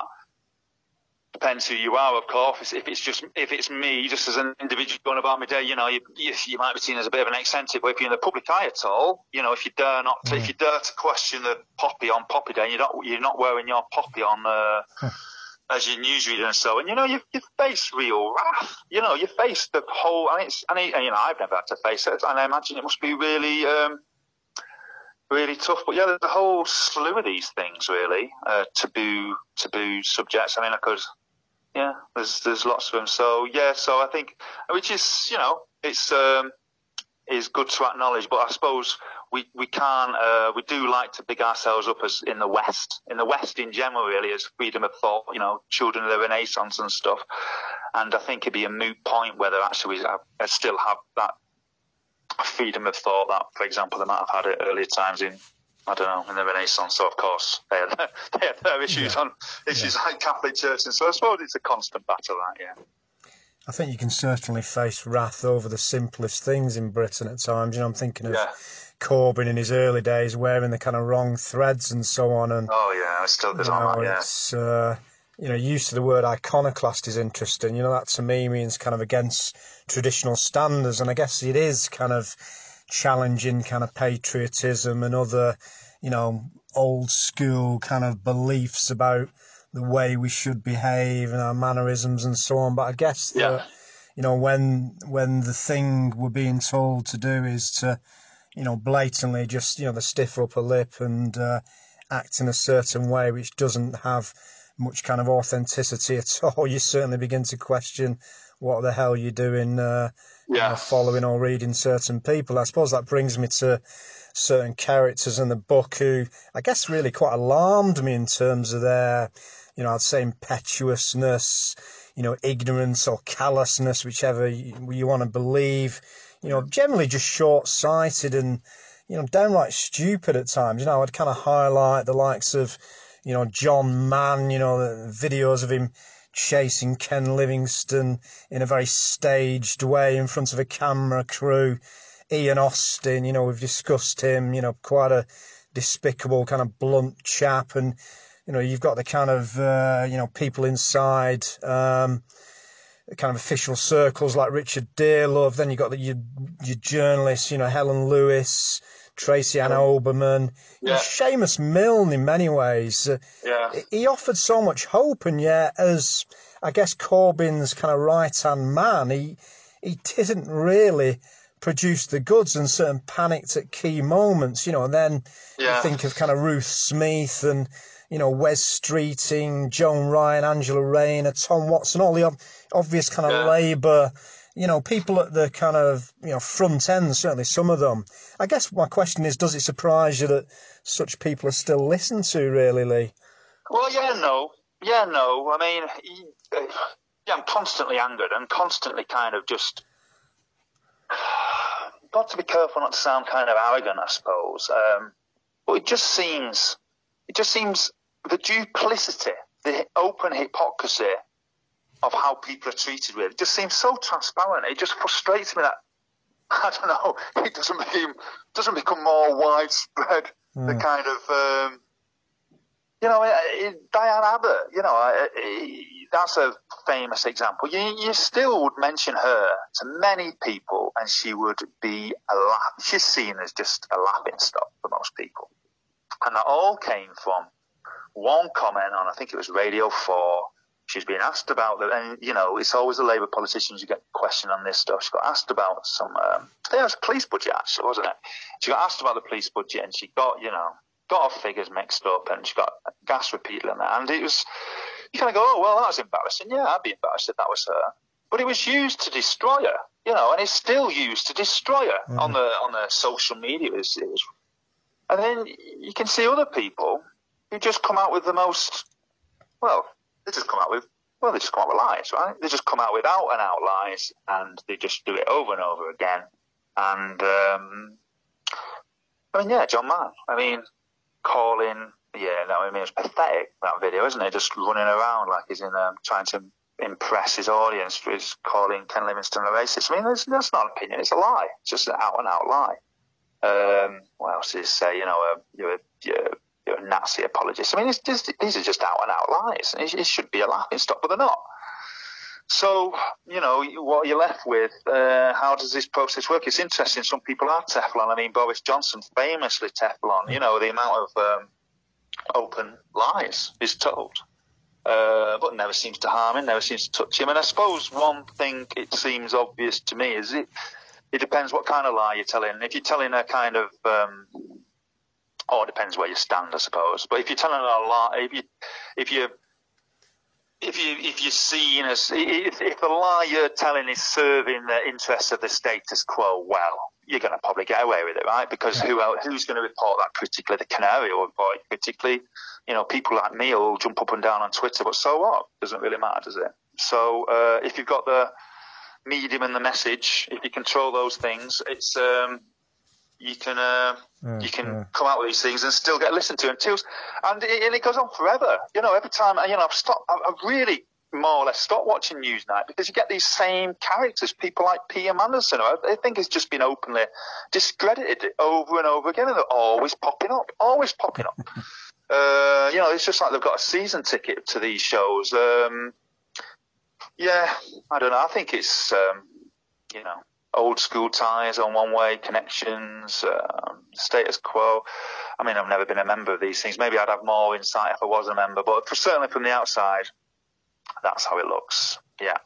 depends who you are, of course. If it's just, if it's me, just as an individual going about my day, you know, you, you, you might be seen as a bit of an eccentric. But if you're in the public eye at all, you know, if you dare not, to, mm. if you dare to question the poppy on Poppy Day, you're not, you're not wearing your poppy on. Uh, as your newsreader and so, and you know, you you face real wrath. You know, you face the whole, and it's, and, it, and you know, I've never had to face it, and I imagine it must be really, um, really tough. But yeah, there's a whole slew of these things, really, uh, taboo, taboo subjects. I mean, I could, yeah, there's there's lots of them. So yeah, so I think, which is, you know, it's um, is good to acknowledge, but I suppose. We we can't uh, we do like to big ourselves up as in the West in the West in general, really, as freedom of thought, you know, children of the Renaissance and stuff. And I think it'd be a moot point whether actually we have, still have that freedom of thought that, for example, they might have had at earlier times in, I don't know, in the Renaissance. So of course they had, they had their issues yeah. on issues yeah. like Catholic Church, and so I suppose it's a constant battle, that yeah. I think you can certainly face wrath over the simplest things in Britain at times. You know, I'm thinking of. Yeah. Corbyn in his early days wearing the kind of wrong threads and so on, and oh yeah, I still good on that. Yeah, it's uh, you know, use of the word iconoclast is interesting. You know, that to me means kind of against traditional standards, and I guess it is kind of challenging kind of patriotism and other, you know, old school kind of beliefs about the way we should behave and our mannerisms and so on. But I guess that yeah. you know, when when the thing we're being told to do is to you know, blatantly just, you know, the stiff upper lip and uh, act in a certain way which doesn't have much kind of authenticity at all, you certainly begin to question what the hell you're doing, uh, yeah. you know, following or reading certain people. I suppose that brings me to certain characters in the book who I guess really quite alarmed me in terms of their, you know, I'd say impetuousness, you know, ignorance or callousness, whichever you, you want to believe. You know, generally just short-sighted and, you know, downright stupid at times. You know, I'd kind of highlight the likes of, you know, John Mann, you know, the videos of him chasing Ken Livingstone in a very staged way in front of a camera crew. Ian Austin, you know, we've discussed him, you know, quite a despicable kind of blunt chap. And, you know, you've got the kind of, uh, you know, people inside, um, kind of official circles like Richard Dearlove. Then you've got the, your, your journalists, you know, Helen Lewis, Tracy Ann Oberman, yeah. you know, Seamus Milne in many ways. Uh, yeah. He offered so much hope, and yet as, I guess, Corbyn's kind of right-hand man, he he didn't really produce the goods and certain panicked at key moments, you know, and then yeah. you think of kind of Ruth Smith and, you know, Wes Streeting, Joan Ryan, Angela Rayner, Tom Watson, all the ob- obvious kind of yeah. Labour you know, people at the kind of, you know, front end, certainly some of them. I guess my question is, does it surprise you that such people are still listened to, really, Lee? Well, yeah, no. Yeah, no. I mean, yeah, I'm constantly angered and constantly kind of just... got to be careful not to sound kind of arrogant, I suppose. Um, but it just seems... It just seems the duplicity, the open hypocrisy of how people are treated with, it just seems so transparent. It just frustrates me that, I don't know, it doesn't become, doesn't become more widespread. Mm. The kind of, um, you know, it, it, Diane Abbott, you know, it, it, that's a famous example. You, you still would mention her to many people and she would be a laugh. She's seen as just a laughing stock for most people. And that all came from one comment on, I think it was Radio four. She's been asked about the, and you know, it's always the Labour politicians who get questioned on this stuff. She got asked about some, um, I think it was police budget actually, wasn't it? She got asked about the police budget and she got, you know, got her figures mixed up and she got gas repeatedly on that. And it was, you kind of go, oh, well, that was embarrassing. Yeah, I'd be embarrassed if that was her. But it was used to destroy her, you know, and it's still used to destroy her mm. on the, on the social media. It was, it was, and then you can see other people who just come out with the most, well, they just come out with, well, they just come out with lies, right? They just come out with out and out lies and they just do it over and over again. And, um, I mean, yeah, John Mann, I mean, calling, yeah, no, I mean, it's pathetic, that video, isn't it? Just running around like he's in, um, trying to impress his audience for his calling Ken Livingstone a racist. I mean, that's, that's not an opinion, it's a lie. It's just an out and out lie. Um, what else is say, you know, uh, you're, you're, you're a Nazi apologist. I mean, it's just, these are just out and out lies. And it, it should be a laughing stock, but they're not. So, you know, what you're left with, uh, how does this process work? It's interesting. Some people are Teflon. I mean, Boris Johnson famously Teflon, you know, the amount of, um, open lies is told. Uh, but never seems to harm him, never seems to touch him. And I suppose one thing it seems obvious to me is it, it depends what kind of lie you're telling. If you're telling a kind of, um, oh, it depends where you stand, I suppose. But if you're telling a lie, if you, if you, if you, if you're seen as, if, if the lie you're telling is serving the interests of the status quo, well, you're going to probably get away with it, right? Because who else, who's going to report that critically? The Canary will report it critically. You know, people like me will jump up and down on Twitter, but so what? Doesn't really matter, does it? So, uh, if you've got the medium and the message, if you control those things, it's, um, you can, uh, yeah, you can yeah. come out with these things and still get listened to. And, and, it, and it goes on forever. You know, every time, you know, I've stopped, I've really more or less stopped watching Newsnight because you get these same characters, people like P M Anderson, who I think has just been openly discredited over and over again, and they're always popping up, always popping up. uh, you know, it's just like they've got a season ticket to these shows. Um, yeah, I don't know. I think it's, um, you know, old school ties on one way, connections, um, status quo. I mean, I've never been a member of these things. Maybe I'd have more insight if I was a member, but for, certainly from the outside, that's how it looks. Yeah.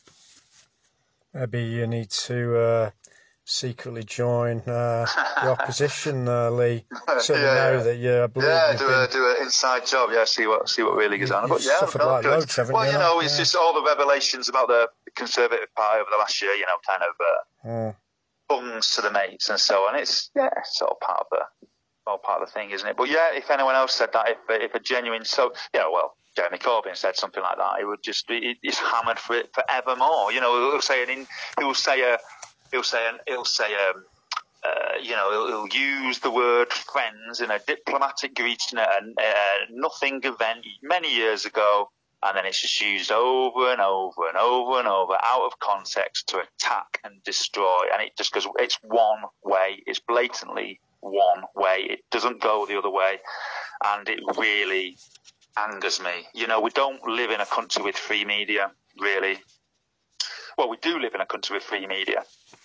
Maybe you need to uh, secretly join uh, the opposition, uh, Lee. Certainly yeah, know yeah. that you, I believe yeah, you've do been... a do an inside job. Yeah, see what see what really goes you, on. You've But yeah, suffered no, like good. loads, haven't well, you? you know, it's yeah. just all the revelations about the Conservative Party over the last year. You know, kind of uh, mm. bungs to the mates and so on. It's yeah, it's all part of the all part of the thing, isn't it? But yeah, if anyone else said that, if if a genuine, so you know, well. Jeremy Corbyn said something like that. He would just be, he's hammered for it forevermore. You know, he'll say an, he'll say a, he'll say an, he'll say a, uh, you know, he'll, he'll use the word friends in a diplomatic greeting at a, a nothing event many years ago, and then it's just used over and over and over and over out of context to attack and destroy. And it just goes, it's one way. It's blatantly one way. It doesn't go the other way, and it really angers me. You know, we don't live in a country with free media, really. Well, we do live in a country with free media.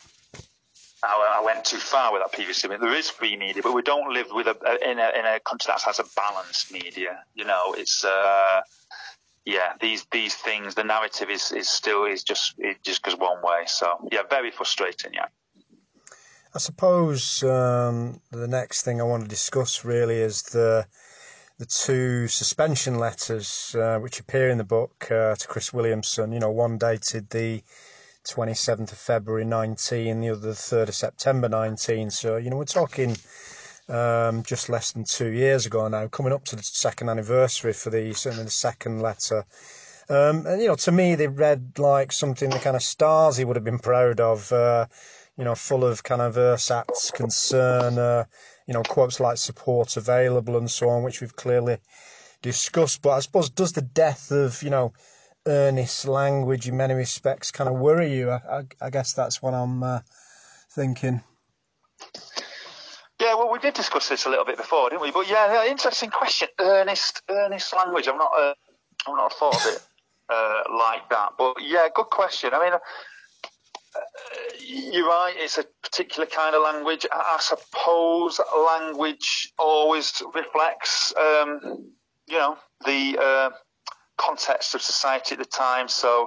I, I went too far with that previously. I mean, there is free media, but we don't live with a, a, in, a, in a country that has a balanced media. You know, it's, uh, yeah, these, these things, the narrative is, is still, is just, it just goes one way. So, yeah, very frustrating, yeah. I suppose um, the next thing I want to discuss really is the the two suspension letters uh, which appear in the book uh, to Chris Williamson. You know, one dated the twenty-seventh of February nineteen, the other the third of September nineteen. So, you know, we're talking um, just less than two years ago now, coming up to the second anniversary for the, certainly the second letter. Um, and, you know, to me, they read like something the kind of Stasi would have been proud of, uh, you know, full of kind of ersatz, concern, uh, you know, quotes like support available and so on, which we've clearly discussed. But I suppose, does the death of, you know, earnest language in many respects kind of worry you? I, I, I guess that's what I'm uh, thinking. Yeah, well, we did discuss this a little bit before, didn't we? But yeah, interesting question. Earnest, earnest language. I've not, uh, I've not thought of it uh, like that. But yeah, good question. I mean, uh, you're right. It's a particular kind of language. I, I suppose language always reflects, um, you know, the uh, context of society at the time. So.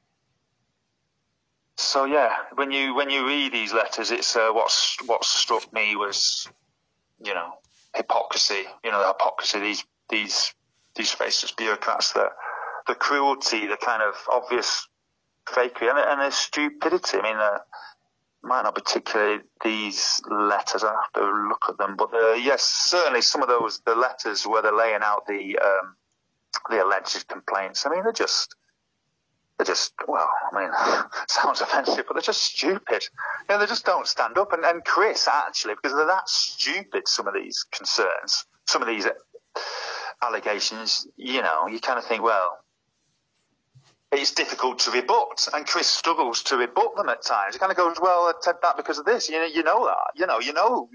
So yeah, when you when you read these letters, it's uh, what's what struck me was, you know, hypocrisy. You know, the hypocrisy. These these these faceless bureaucrats, the the cruelty, the kind of obvious fakery, and, and the stupidity. I mean, uh, might not particularly these letters. I have to look at them, but uh, yes, certainly some of those the letters where they're laying out the um, the alleged complaints. I mean, they're just. They're just, well, I mean, sounds offensive, but they're just stupid. You know, they just don't stand up. And, and Chris, actually, because they're that stupid, some of these concerns, some of these allegations, you know, you kind of think, well, it's difficult to rebut. And Chris struggles to rebut them at times. He kind of goes, well, I said that because of this. You know, you know that. You know, you know.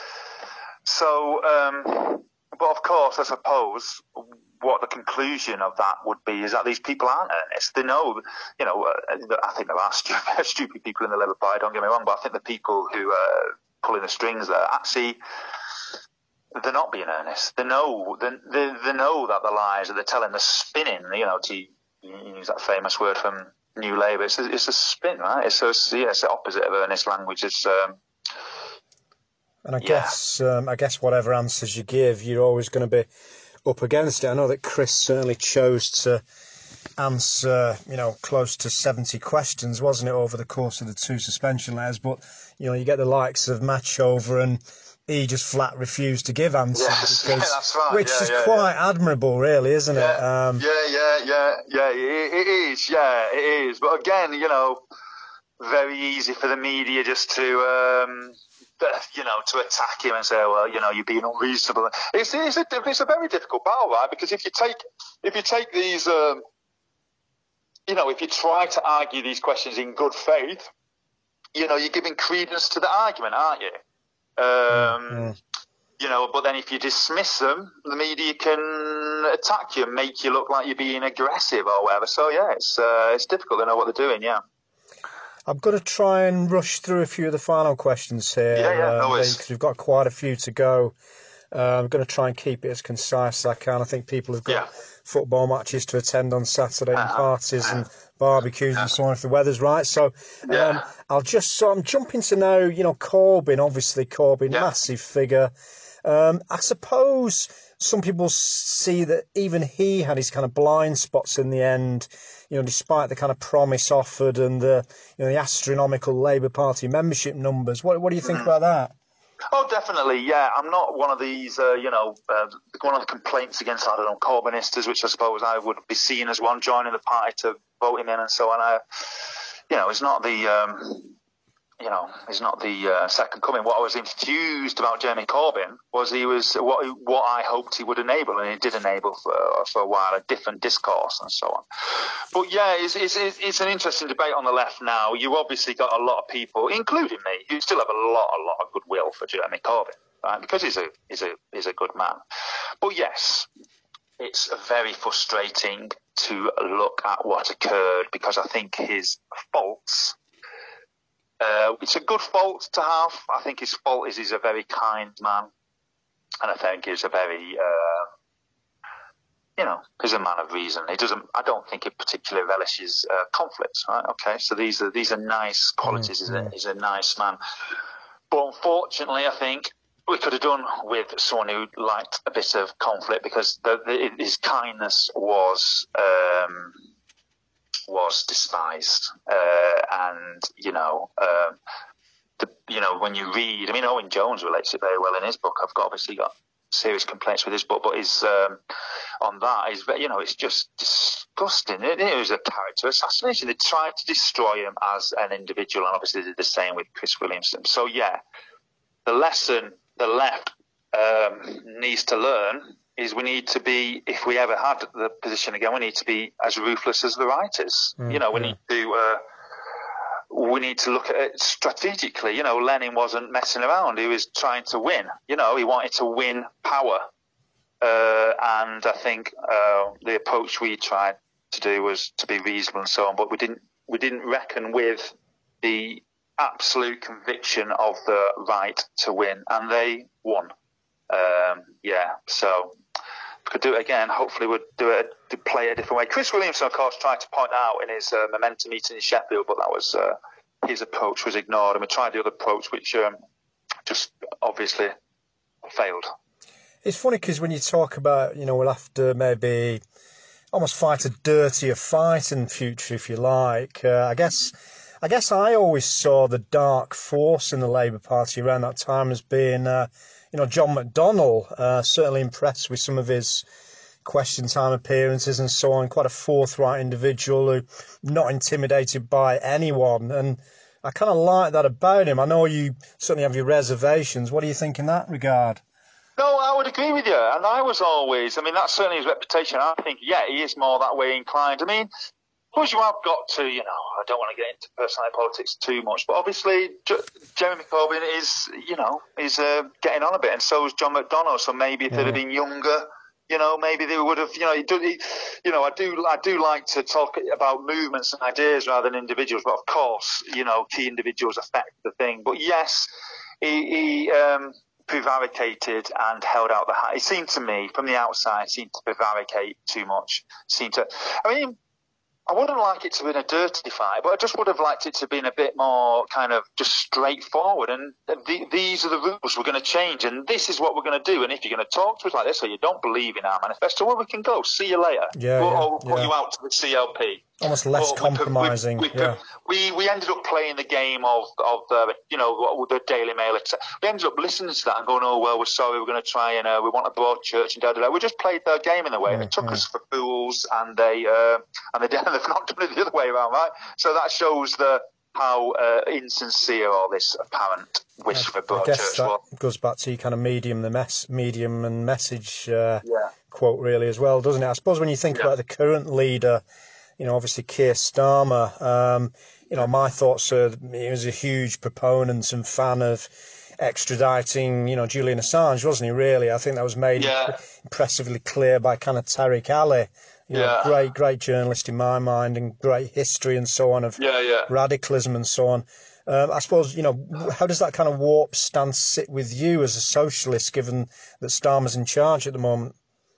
So, um, but of course, I suppose what the conclusion of that would be is that these people aren't earnest. They know, you know, uh, I think there are stupid, stupid people in the Labour Party, don't get me wrong, but I think the people who are pulling the strings there, actually, they're not being earnest. They know, they, they, they know that the lies that they're telling, they're spinning, you know, to use that famous word from New Labour. It's a, it's a spin, right? It's, so it's, yeah, it's the opposite of earnest language. It's, um, and I yeah. guess, um, I guess whatever answers you give, you're always going to be up against it. I know that Chris certainly chose to answer, you know, close to seventy questions, wasn't it, over the course of the two suspension letters? But, you know, you get the likes of Matchover, and he just flat refused to give answers, Yes, because, yeah, that's right. which yeah, is yeah, quite yeah. admirable, really, isn't yeah, it? Um, yeah, yeah, yeah, yeah. It, it is. Yeah, it is. But again, you know, very easy for the media just to, um, you know, to attack him and say, well, you know, you're being unreasonable. It's, it's, a, it's a very difficult battle, right? Because if you take, if you take these, um, you know, if you try to argue these questions in good faith, you know, you're giving credence to the argument, aren't you? Um, mm-hmm. You know, but then if you dismiss them, the media can attack you and make you look like you're being aggressive or whatever. So yeah, it's uh, it's difficult to know what they're doing. Yeah. I'm going to try and rush through a few of the final questions here, Yeah, yeah, um, no worries. because we've got quite a few to go. Uh, I'm going to try and keep it as concise as I can. I think people have got Yeah. football matches to attend on Saturday, and Uh-huh. parties and barbecues and so on if the weather's right. So um, Yeah. I'll just so I'm jumping to now, you know, Corbyn, obviously Corbyn, Yeah. massive figure. Um, I suppose some people see that even he had his kind of blind spots in the end, you know, despite the kind of promise offered and the, you know, the astronomical Labour Party membership numbers. What, what do you think mm. about that? Oh, definitely, yeah. I'm not one of these, uh, you know, uh, one of the complaints against, I don't know, Corbynistas, which I suppose I would be seen as one, joining the party to vote him in and so on. I, you know, it's not the... Um, You know, he's not the uh, second coming. What I was enthused about Jeremy Corbyn was he was what what I hoped he would enable, and he did enable for for a while, a different discourse and so on. But yeah, it's it's it's an interesting debate on the left now. You obviously got a lot of people, including me, who still have a lot a lot of goodwill for Jeremy Corbyn, right? Because he's a he's a he's a good man. But yes, it's very frustrating to look at what occurred, because I think his faults. Uh, it's a good fault to have. I think his fault is he's a very kind man, and I think he's a very, uh, you know, he's a man of reason. He doesn't. I don't think he particularly relishes uh, conflicts. Right? Okay, so these are these are nice qualities. Mm-hmm. He's, a, he's a nice man, but unfortunately, I think we could have done with someone who liked a bit of conflict, because the, the, his kindness was. Um, was despised, uh, and you know, um, the, you know, when you read, I mean, Owen Jones relates it very well in his book. I've got, obviously got serious complaints with his book, but his um, on that is, you know, it's just disgusting. It, it was a character assassination. They tried to destroy him as an individual, and obviously they did the same with Chris Williamson. So yeah, the lesson the left um, needs to learn is we need to be, if we ever had the position again, we need to be as ruthless as the right is. Mm, you know, we yeah. need to uh, we need to look at it strategically. You know, Lenin wasn't messing around. He was trying to win. You know, he wanted to win power. Uh, and I think uh, the approach we tried to do was to be reasonable and so on, but we didn't we didn't reckon with the absolute conviction of the right to win, and they won. Um, yeah, so if we could do it again, hopefully we'd do it, to play it a different way. Chris Williamson, of course, tried to point out in his uh, Momentum meeting in Sheffield, but that was uh, his approach was ignored, and we tried the other approach, which um, just obviously failed. It's funny because when you talk about, you know, we'll have to maybe almost fight a dirtier fight in the future, if you like. Uh, I guess, I guess I always saw the dark force in the Labour Party around that time as being, uh, you know, John McDonnell. Uh, certainly impressed with some of his question time appearances and so on. Quite a forthright individual who not intimidated by anyone, and I kind of like that about him. I know you certainly have your reservations. What do you think in that regard? No, I would agree with you. And I was always, I mean, that's certainly his reputation. I think, yeah, he is more that way inclined. I mean, plus you have got to, you know, I don't want to get into personality politics too much, but obviously J- Jeremy Corbyn is, you know, is uh, getting on a bit, and so is John McDonnell. So maybe if yeah. they'd have been younger, you know, maybe they would have, you know, he do, he, you know, I do, I do like to talk about movements and ideas rather than individuals, but of course, you know, key individuals affect the thing. But yes, he, he um, prevaricated and held out the hat. It seemed to me, from the outside, seemed to prevaricate too much. Seemed to, I mean, I wouldn't like it to be in a dirty fight, but I just would have liked it to be in a bit more kind of just straightforward. And the, these are the rules we're going to change, and this is what we're going to do. And if you're going to talk to us like this, or you don't believe in our manifesto, well, we can go. See you later. Yeah, or, yeah, or we'll put yeah. you out to the C L P. Almost less but compromising. We, we, we, yeah. we we ended up playing the game of of the you know the Daily Mail. We ended up listening to that and going, oh well, we're sorry, we're going to try and uh, we want a broad church and da da da. We just played their game in a way, and mm, they took mm. us for fools, and they uh, and they they've not done it the other way around, right? So that shows the how uh, insincere all this apparent wish I, for a broad I guess church that was. goes back to your kind of medium, the mess, medium and message uh, Yeah. quote, really, as well, doesn't it? I suppose when you think Yeah. about the current leader, you know, obviously Keir Starmer, um, you know, my thoughts are he was a huge proponent and fan of extraditing, you know, Julian Assange, wasn't he, really? I think that was made Yeah. imp- impressively clear by kind of Tariq Ali, you know, Yeah. great, great journalist in my mind, and great history and so on of Yeah, yeah. radicalism and so on. Um, I suppose, you know, how does that kind of warped stance sit with you as a socialist, given that Starmer's in charge at the moment?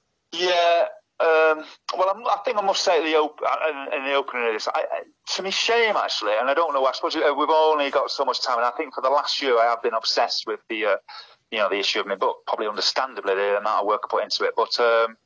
Yeah, um, well, I'm, I think I must say at the op- in, in the opening of this, I, I, to me shame actually, and I don't know. I suppose uh, we've only got so much time, and I think for the last year I have been obsessed with the, uh, you know, the issue of my book. Probably understandably, the amount of work I put into it, but um,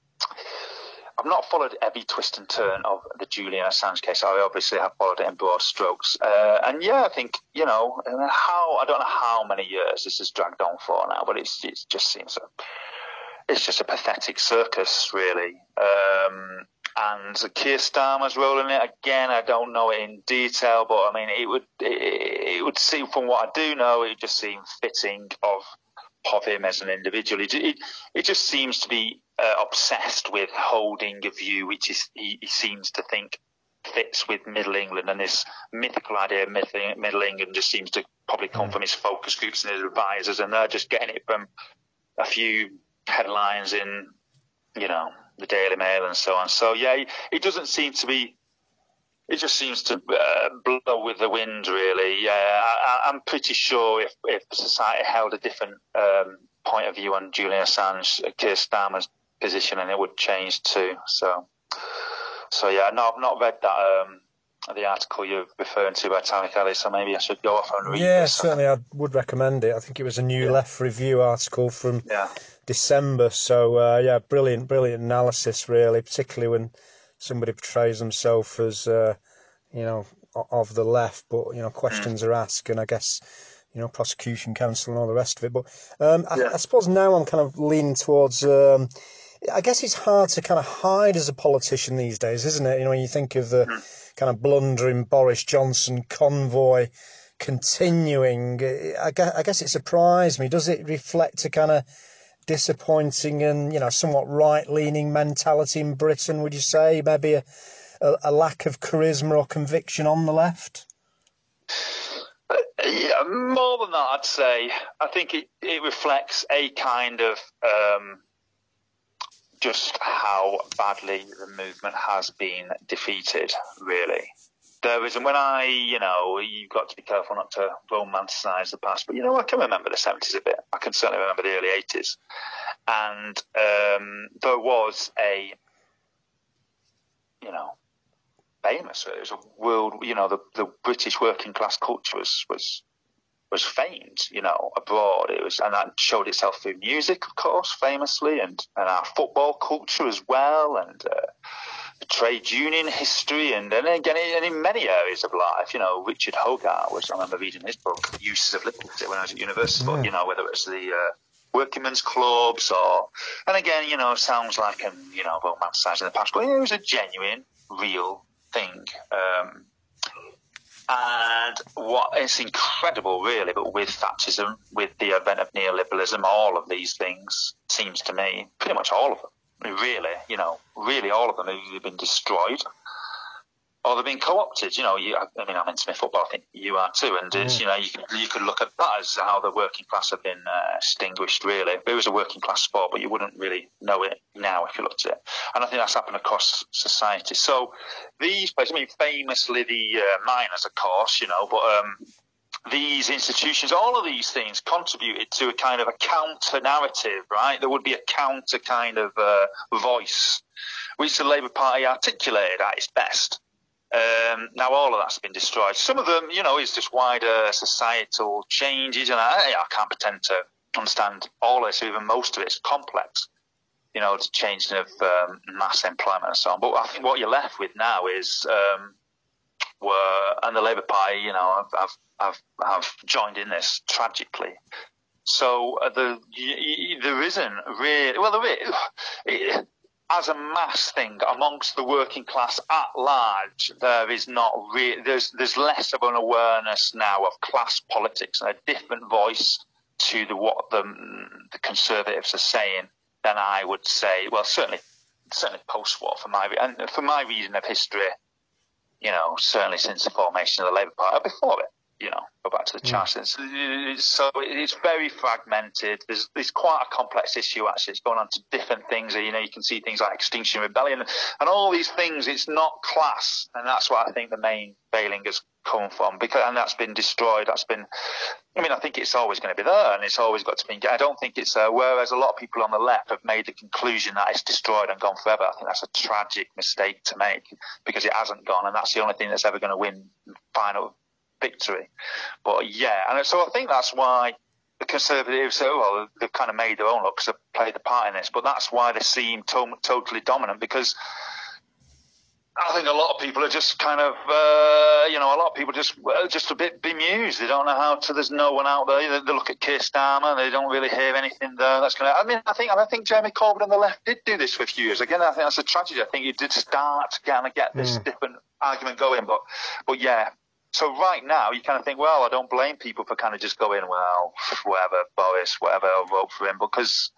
I've not followed every twist and turn of the Julian Assange case. I obviously have followed it in broad strokes, uh, and yeah, I think you know how I don't know how many years this has dragged on for now, but it's it just seems a. It's just a pathetic circus, really. Um, and Keir Starmer's role in it, again, I don't know it in detail, but I mean, it would it, it would seem, from what I do know, it would just seem fitting of of him as an individual. It it, it just seems to be uh, obsessed with holding a view, which is he, he seems to think fits with Middle England, and this mythical idea of Middle England just seems to probably come from his focus groups and his advisors, and they're just getting it from a few headlines in, you know, the Daily Mail and so on. So yeah, it doesn't seem to be. It just seems to uh, blow with the wind, really. Yeah, I, I'm pretty sure if if society held a different um, point of view on Julian Assange, Keir Starmer's position, and it would change too. So, so yeah, no, I've not read that. Um, the article you're referring to by Tariq Ali, so maybe I should go off and read yeah, this. certainly I would recommend it. I think it was a New Yeah. Left Review article from Yeah. December, so uh, yeah, brilliant, brilliant analysis, really, particularly when somebody portrays themselves as, uh, you know, of the left, but, you know, questions mm. are asked, and I guess, you know, prosecution counsel and all the rest of it. But um, I, yeah. I suppose now I'm kind of leaning towards, um, I guess it's hard to kind of hide as a politician these days, isn't it? You know, when you think of the mm. kind of blundering Boris Johnson convoy continuing, I guess, I guess it surprised me. Does it reflect a kind of disappointing and, you know, somewhat right-leaning mentality in Britain, would you say? Maybe a, a, a lack of charisma or conviction on the left? Uh, yeah, more than that, I'd say. I think it, it reflects a kind of um, just how badly the movement has been defeated, really. There is, and when I, you know, you've got to be careful not to romanticize the past, but, you know, I can remember the seventies a bit. I can certainly remember the early eighties. And um, there was a, you know, famous, it was a world, you know, the, the British working class culture was, was, was famed, you know, abroad. It was, and that showed itself through music, of course, famously, and, and our football culture as well, and uh, trade union history, and, and again, and in many areas of life, you know, Richard Hogarth was, I remember reading his book, Uses of Liberty, when I was at university, yeah. But, you know, whether it's the uh, working men's clubs or, and again, you know, sounds like, um, you know, romanticising the past, but it was a genuine, real thing. Um, and what it's incredible, really, but with Thatcherism, with the advent of neoliberalism, all of these things, seems to me, pretty much all of them, really, you know, really all of them have either been destroyed or they've been co-opted. You know, you, I mean, I'm into football, I think you are too, and mm. it's, you know, you could, you could look at that as how the working class have been uh, extinguished, really. It was a working class sport, but you wouldn't really know it now if you looked at it. And I think that's happened across society. So these places, I mean, famously the uh, miners, of course, you know, but um, these institutions, all of these things contributed to a kind of a counter-narrative, right? There would be a counter kind of uh, voice, which the Labour Party articulated at its best. Um, now all of that's been destroyed. Some of them, you know, is just wider societal changes, and I, I can't pretend to understand all this, even most of it's complex, you know, the changing of um, mass employment and so on. But I think what you're left with now is, um, were, and the Labour Party, you know, have, have, have, have joined in this tragically. So uh, the, y- y- there isn't really, well, there is, it, as a mass thing amongst the working class at large, there is not re- there's there's less of an awareness now of class politics and a different voice to the what the, the Conservatives are saying than I would say. Well, certainly certainly post-war for my and for my reading of history, you know, certainly since the formation of the Labour Party, before it. You know, go back to the Charters. Mm. So it's very fragmented. There's, there's quite a complex issue, actually. It's going on to different things. You know, you can see things like Extinction Rebellion and all these things. It's not class. And that's what I think the main failing has come from. Because, and that's been destroyed. That's been, I mean, I think it's always going to be there and it's always got to be, I don't think it's there. Whereas a lot of people on the left have made the conclusion that it's destroyed and gone forever. I think that's a tragic mistake to make because it hasn't gone. And that's the only thing that's ever going to win final victory. But yeah, and so I think that's why the Conservatives, well, they've kind of made their own luck because they've played the part in this, but that's why they seem to- totally dominant because I think a lot of people are just kind of, uh, you know, a lot of people just uh, just a bit bemused. They don't know how to, there's no one out there. They, they look at Keir Starmer, they don't really hear anything there. That's going to, I mean, I think, I think Jeremy Corbyn on the left did do this for a few years. Again, I think that's a tragedy. I think he did start to kind of get this mm. different argument going, but, but yeah. So right now, you kind of think, well, I don't blame people for kind of just going, well, whatever, Boris, whatever, I'll vote for him. Because,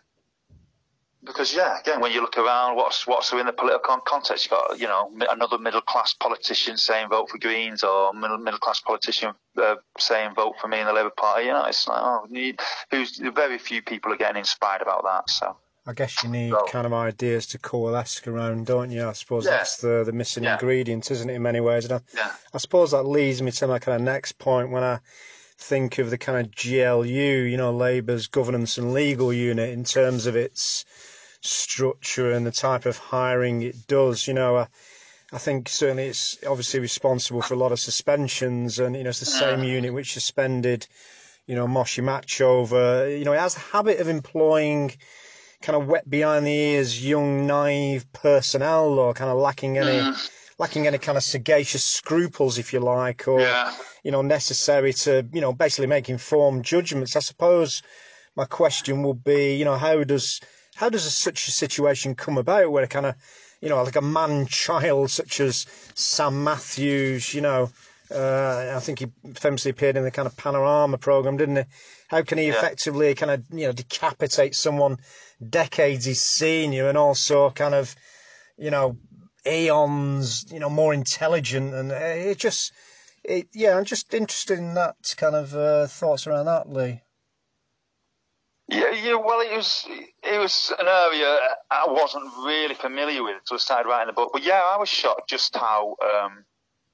because yeah, again, when you look around, what's what's in the political context? You've got, you know, another middle-class politician saying vote for Greens or middle, middle-class politician uh, saying vote for me in the Labour Party. You know, it's like, oh, you, who's, very few people are getting inspired about that, so. I guess you need so, kind of ideas to coalesce around, don't you? I suppose yeah. that's the, the missing yeah. ingredient, isn't it, in many ways? And I, yeah. I suppose that leads me to my kind of next point when I think of the kind of G L U, you know, Labour's governance and legal unit in terms of its structure and the type of hiring it does. You know, I, I think certainly it's obviously responsible for a lot of suspensions and, you know, it's the same unit which suspended, you know, Moshi Machover. You know, it has a habit of employing kind of wet behind the ears, young, naive personnel, or kind of lacking any, Mm. lacking any kind of sagacious scruples, if you like, or, Yeah. you know, necessary to, you know, basically make informed judgments. I suppose my question would be, you know, how does, how does a, such a situation come about where a kind of, you know, like a man-child such as Sam Matthews, you know, uh, I think he famously appeared in the kind of Panorama programme, didn't he? How can he Yeah. effectively kind of, you know, decapitate someone decades his senior and also kind of, you know, eons, you know, more intelligent? And it just, it, yeah, I'm just interested in that kind of uh, thoughts around that, Lee. Yeah, yeah. Well, it was it was an area I wasn't really familiar with until I started writing the book. But yeah, I was shocked just how. Um,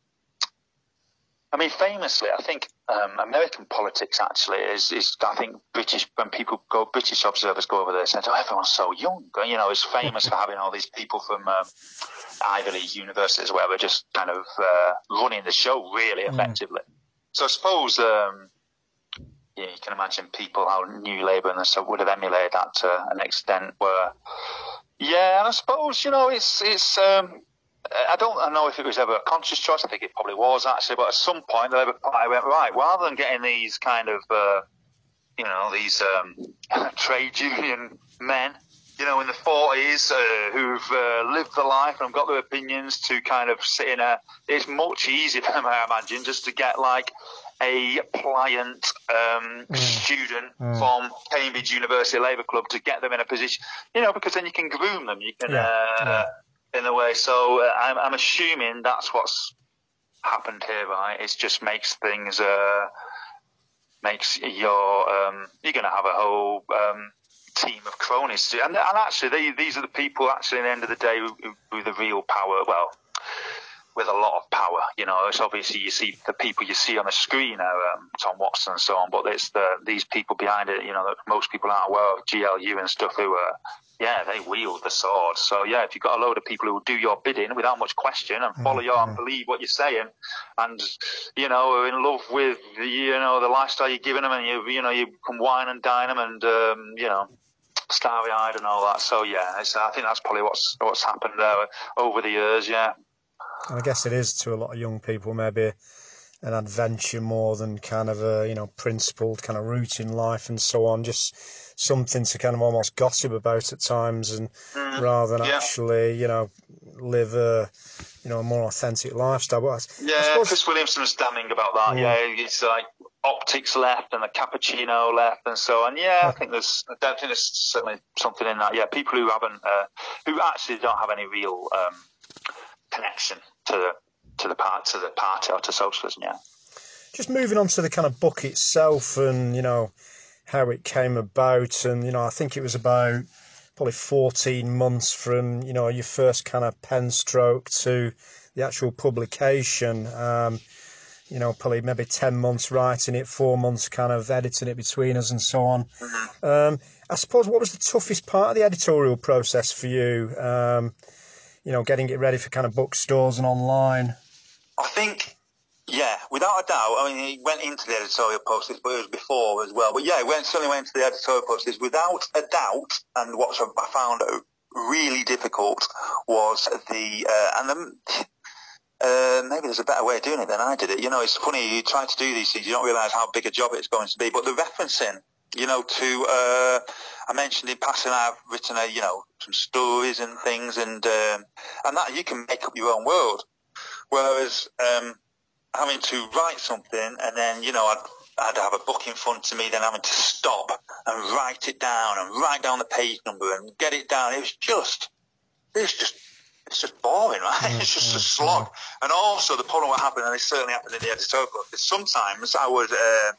I mean, famously, I think um, American politics actually is, is, I think, British, when people go, British observers go over there and say, oh, everyone's so young. You know, it's famous for having all these people from um, Ivy League universities or whatever just kind of uh, running the show really effectively. Mm. So I suppose, um, yeah, you can imagine people, how New Labour and so would have emulated that to an extent where, yeah, and I suppose, you know, it's, it's, um, I don't know if it was ever a conscious choice. I think it probably was actually, but at some point the Labour Party went, right, rather than getting these kind of, uh, you know, these um, trade union men, you know, in the forties uh, who've uh, lived the life and got their opinions to kind of sit in a, it's much easier for them, I imagine, just to get like a pliant um, mm. student mm. from Cambridge University Labour Club to get them in a position, you know, because then you can groom them, you can, yeah. Uh, yeah. in a way. So uh, I'm, I'm assuming that's what's happened here, right? It just makes things, uh, makes your, um, you're going to have a whole um, team of cronies. And, and actually, they, these are the people, actually, at the end of the day, who, who, who the real power, well, with a lot of power, you know. It's obviously you see the people you see on the screen are um, Tom Watson and so on, but it's the these people behind it, you know, that most people aren't aware of, G L U and stuff, who are, yeah, they wield the sword. So yeah, if you've got a load of people who do your bidding without much question and follow mm-hmm. you and believe what you're saying, and you know, are in love with you know the lifestyle you're giving them, and you you know you can wine and dine them, and um, you know. Starry-eyed and all that. So yeah, it's, I think that's probably what's what's happened there over the years. Yeah. And I guess it is to a lot of young people maybe an adventure more than kind of a, you know, principled kind of routine life and so on. Just something to kind of almost gossip about at times, and mm, rather than yeah. actually, you know, live a, you know, a more authentic lifestyle. But I, yeah, I suppose, Chris Williamson's damning about that. Mm. Yeah, it's like optics left and the cappuccino left and so on. Yeah, I think there's, I don't think there's certainly something in that. Yeah, people who haven't, uh, who actually don't have any real um, connection to the to the part to the party or to socialism. Yeah. Just moving on to the kind of book itself, and you know how it came about, and you know I think it was about probably fourteen months from you know your first kind of pen stroke to the actual publication. Um, you know, probably maybe ten months writing it, four months kind of editing it between us and so on. Mm-hmm. Um, I suppose, what was the toughest part of the editorial process for you? Um, you know, getting it ready for kind of bookstores and online. I think, yeah, without a doubt. I mean, he went into the editorial process, but it was before as well. But yeah, it went, certainly went into the editorial process without a doubt. And what I found really difficult was the, uh, and the, uh, maybe there's a better way of doing it than I did it. You know, it's funny, you try to do these things, you don't realise how big a job it's going to be. But the referencing, you know, to, uh, I mentioned in passing I've written a, you know, some stories and things, and, um, and that you can make up your own world. Whereas, um, having to write something and then, you know, I'd, I'd have a book in front of me, then having to stop and write it down and write down the page number and get it down. It was just, it was just, it's just boring, right? Mm, it's just mm, a slog. Mm. And also the problem what happened, and it certainly happened in the editorial book, is sometimes I would, uh,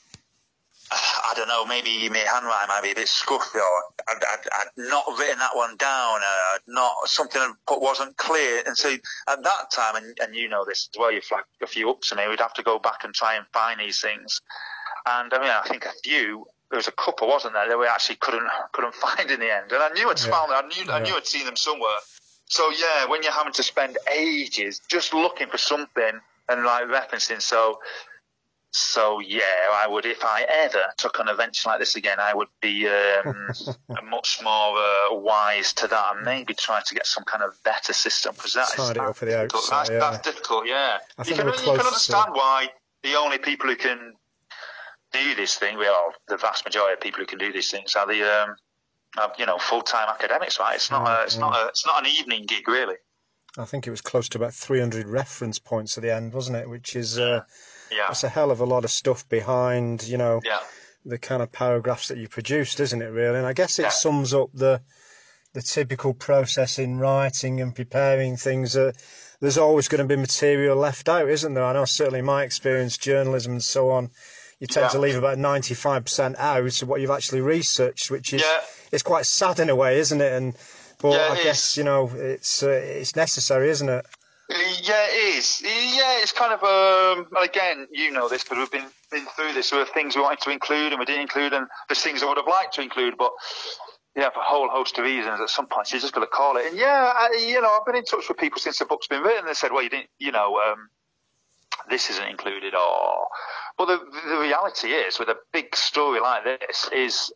I don't know, maybe my handwriting might be a bit scruffy, or I'd, I'd, I'd not written that one down, or I'd not, something I put wasn't clear. And so at that time, and, and you know this as well, you flagged a few up to me, we'd have to go back and try and find these things. And I mean, I think a few, there was a couple, wasn't there, that we actually couldn't couldn't find in the end. And I knew I'd yeah. found them, I knew, yeah. I knew I'd seen them somewhere. So yeah, when you're having to spend ages just looking for something and like referencing, so so yeah, I would, if I ever took on a venture like this again, I would be um, much more uh, wise to that, and maybe try to get some kind of better system, because that is Tied it up at the difficult. outset, That's, yeah. that's difficult, yeah. I You think can, we're you close can understand to... why the only people who can do this thing, well, the vast majority of people who can do these things are the, um, are, you know, full-time academics, right? It's not, mm, a, it's mm. not, a, it's not an evening gig, really. I think it was close to about three hundred reference points at the end, wasn't it? Which is, uh, yeah. that's a hell of a lot of stuff behind, you know, yeah. the kind of paragraphs that you produced, isn't it, really? And I guess it yeah. sums up the the typical process in writing and preparing things. Uh, there's always going to be material left out, isn't there? I know certainly my experience, journalism and so on, you tend yeah. to leave about ninety-five percent out of what you've actually researched, which is yeah. it's quite sad in a way, isn't it? And But yeah, I guess, is. you know, it's uh, it's necessary, isn't it? Yeah, it is. Yeah, it's kind of, um, and again, you know this, because we've been, been through this. There were things we wanted to include and we didn't include, and there's things I would have liked to include, but yeah, for a whole host of reasons, at some point, you just got to call it. And yeah, I, you know, I've been in touch with people since the book's been written. They said, well, you didn't, you know, um, this isn't included, or, but the, the reality is, with a big story like this, is,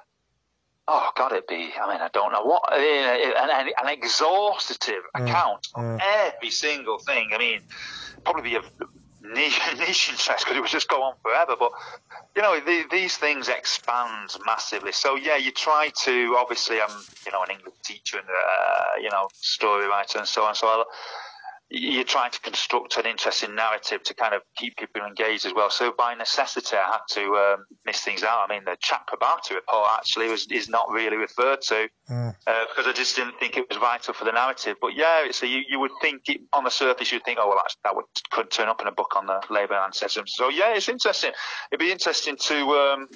oh God, it'd be, I mean, I don't know what, an, an, an exhaustive mm, account of mm. every single thing. I mean, probably be a niche, niche interest, because it would just go on forever, but, you know, the, these things expand massively. So, yeah, you try to, obviously, I'm, you know, an English teacher and, uh, you know, story writer and so on, so I'll, you're trying to construct an interesting narrative to kind of keep people engaged as well. So by necessity, I had to um, miss things out. I mean, the Chakrabarti report actually was is not really referred to mm. uh, because I just didn't think it was vital for the narrative. But yeah, so you, you would think it, on the surface, you'd think, oh, well, that's, that would, could turn up in a book on the Labour ancestors. So yeah, it's interesting. It'd be interesting to... Um,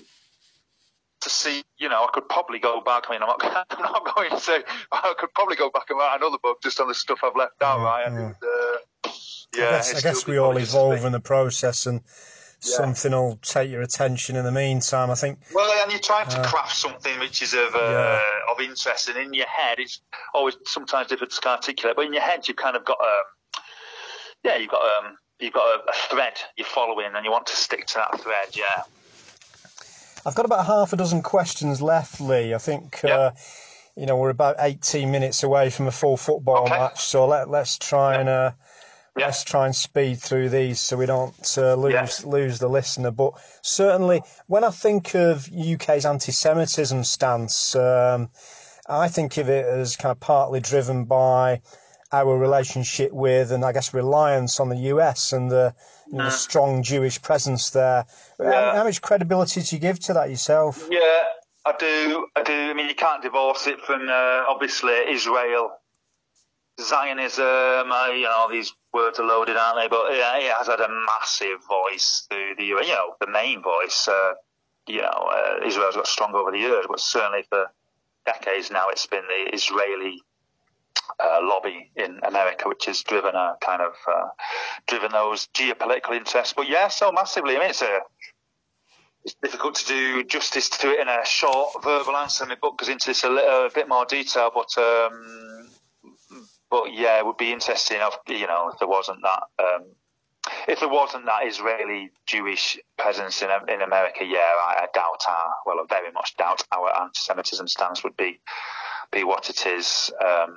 to see, you know, I could probably go back. I mean, I'm not, I'm not going to say, I could probably go back and write another book just on the stuff I've left out, yeah, right? Yeah, and, uh, yeah, I guess, I guess we all evolve in the process, and yeah. something will take your attention in the meantime, I think. Well, and you're trying to uh, craft something which is of uh, yeah. of interest, and in your head, it's always sometimes difficult to articulate, but in your head, you've kind of got a, yeah, you've got um, you've got a, a thread you're following, and you want to stick to that thread, yeah. I've got about half a dozen questions left, Lee. I think, yep. uh, you know, we're about eighteen minutes away from a full football okay. match, so let, let's try yep. and uh, yep. let's try and speed through these so we don't uh, lose yep. lose the listener. But certainly, when I think of U K's anti-Semitism stance, um, I think of it as kind of partly driven by our relationship with, and I guess reliance on the U S and the, you know, the strong Jewish presence there. Yeah. How, how much credibility do you give to that yourself? Yeah, I do. I do. I mean, you can't divorce it from uh, obviously Israel, Zionism. Uh, you know, these words are loaded, aren't they? But yeah, it has had a massive voice through the, you know, the main voice. Uh, you know, uh, Israel's got strong over the years, but certainly for decades now, it's been the Israeli Uh, lobby in America, which has driven a kind of uh, driven those geopolitical interests. But yeah, so massively. I mean, it's a it's difficult to do justice to it in a short verbal answer. My book goes into this a, little, a bit more detail, but um, but yeah, it would be interesting. If, you know, if there wasn't that um, if there wasn't that Israeli Jewish presence in in America, yeah, I, I doubt our well, I very much doubt our anti-Semitism stance would be be what it is. Um,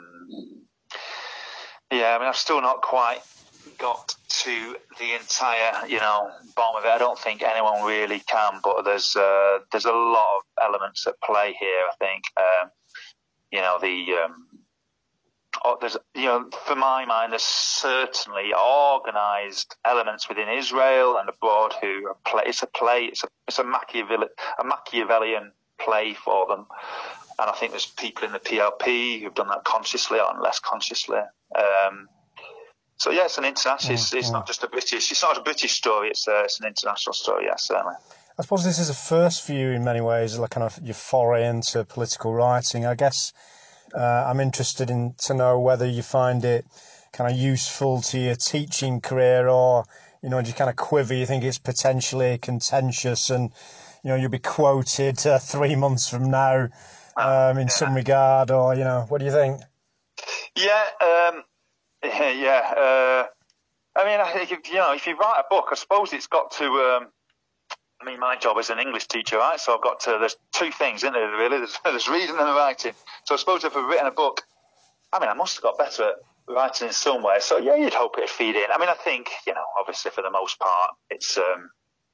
yeah, I mean, I've still not quite got to the entire, you know, bottom of it. I don't think anyone really can, but there's uh, there's a lot of elements at play here. I think, um, you know, the um, oh, there's, you know, for my mind, there's certainly organised elements within Israel and abroad who are play. It's a play. It's a it's a Machiavelli, a Machiavellian play for them. And I think there's people in the P L P who've done that consciously or less consciously. Um, so yeah, it's an international. It's, it's not just a British. It's not a British story. It's uh, it's an international story. Yeah, certainly. I suppose this is a first for you in many ways, like kind of your foray into political writing. I guess uh, I'm interested in to know whether you find it kind of useful to your teaching career, or, you know, do you kind of quiver? You think it's potentially contentious, and, you know, you'll be quoted uh, three months from now. Um, in yeah. some regard, or, you know, what do you think? Yeah, um, yeah. Uh, I mean, I think if, you know, if you write a book, I suppose it's got to. Um, I mean, my job is an English teacher, right? So I've got to. There's two things, isn't there? Really, there's, there's reading and writing. So I suppose if I've written a book, I mean, I must have got better at writing in some way. So yeah, you'd hope it'd feed in. I mean, I think, you know, obviously for the most part, it's. Um,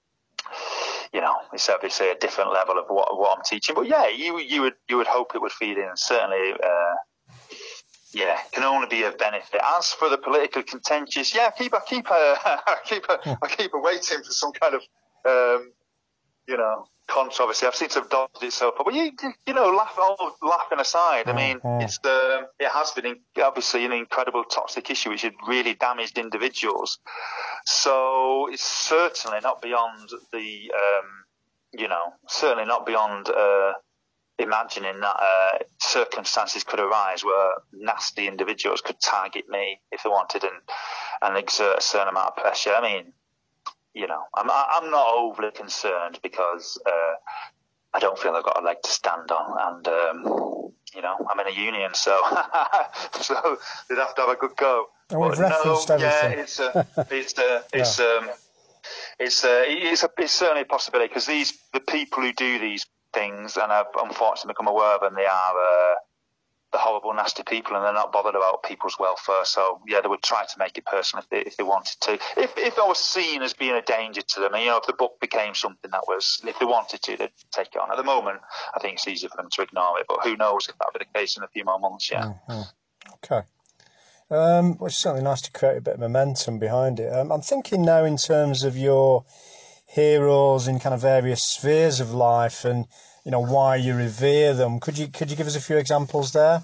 You know, it's obviously a different level of what, what I'm teaching, but yeah, you you would you would hope it would feed in. Certainly, uh, yeah, can only be of benefit. As for the politically contentious, yeah, I keep I keep uh, I keep uh, I keep waiting for some kind of um, you know, controversy. I've seen some dodged it so far, but you you know, laugh all laughing aside. I mean, mm-hmm. it's um, it has been in, obviously an incredible toxic issue which had really damaged individuals. So it's certainly not beyond the, um, you know, certainly not beyond uh, imagining that uh, circumstances could arise where nasty individuals could target me if they wanted and, and exert a certain amount of pressure. I mean, you know, I'm I'm not overly concerned because uh, I don't feel I've got a leg to stand on, and um, you know, I'm in a union, so so they'd have to have a good go. And we've but referenced no, yeah, everything. it's a, it's a, it's yeah. um, it's a, it's a, it's certainly a possibility because these the people who do these things, and I've unfortunately become aware of them, they are. Uh, the horrible, nasty people, and they're not bothered about people's welfare. So, yeah, they would try to make it personal if they, if they wanted to. If if I was seen as being a danger to them, and, you know, if the book became something that was, if they wanted to, they'd take it on. At the moment, I think it's easier for them to ignore it, but who knows if that'll be the case in a few more months, yeah. Mm-hmm. Okay. Um, well, it's certainly nice to create a bit of momentum behind it. Um, I'm thinking now in terms of your heroes in kind of various spheres of life and, you know, why you revere them. Could you could you give us a few examples there?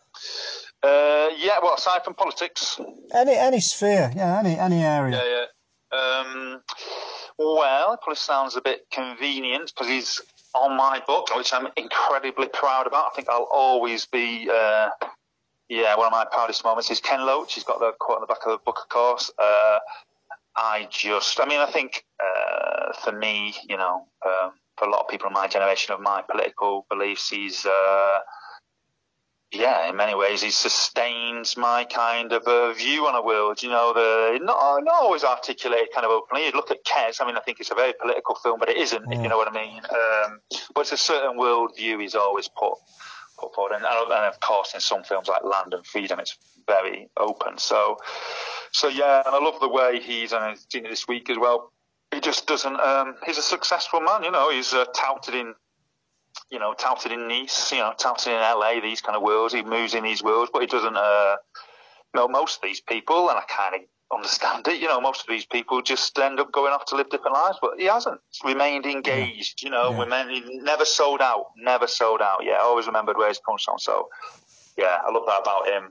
Uh, yeah, well, aside from politics. Any any sphere, yeah, any any area. Yeah, yeah. Um, well, it probably sounds a bit convenient because he's on my book, which I'm incredibly proud about. I think I'll always be, uh, yeah, one of my proudest moments is Ken Loach. He's got the quote on the back of the book, of course. Uh, I just, I mean, I think uh, for me, you know, um, for a lot of people in my generation of my political beliefs, he's, uh, yeah, in many ways, he sustains my kind of uh, view on a world. You know, the not, not always articulated kind of openly. You look at Kes. I mean, I think it's a very political film, but it isn't, mm. if you know what I mean. Um, but it's a certain world view he's always put put forward, and, and of course, in some films like Land and Freedom, it's very open. So, so yeah, and I love the way he's. And I've seen it this week as well. He just doesn't. Um, he's a successful man. You know, he's uh, touted in. You know, touted in Nice, you know, touted in L A, these kind of worlds. He moves in these worlds, but he doesn't uh, know most of these people, and I kind of understand it. You know, most of these people just end up going off to live different lives, but he hasn't. He's remained engaged, yeah. you know, yeah. Remained, he never sold out, never sold out. Yeah, I always remembered where he's come from. So, yeah, I love that about him.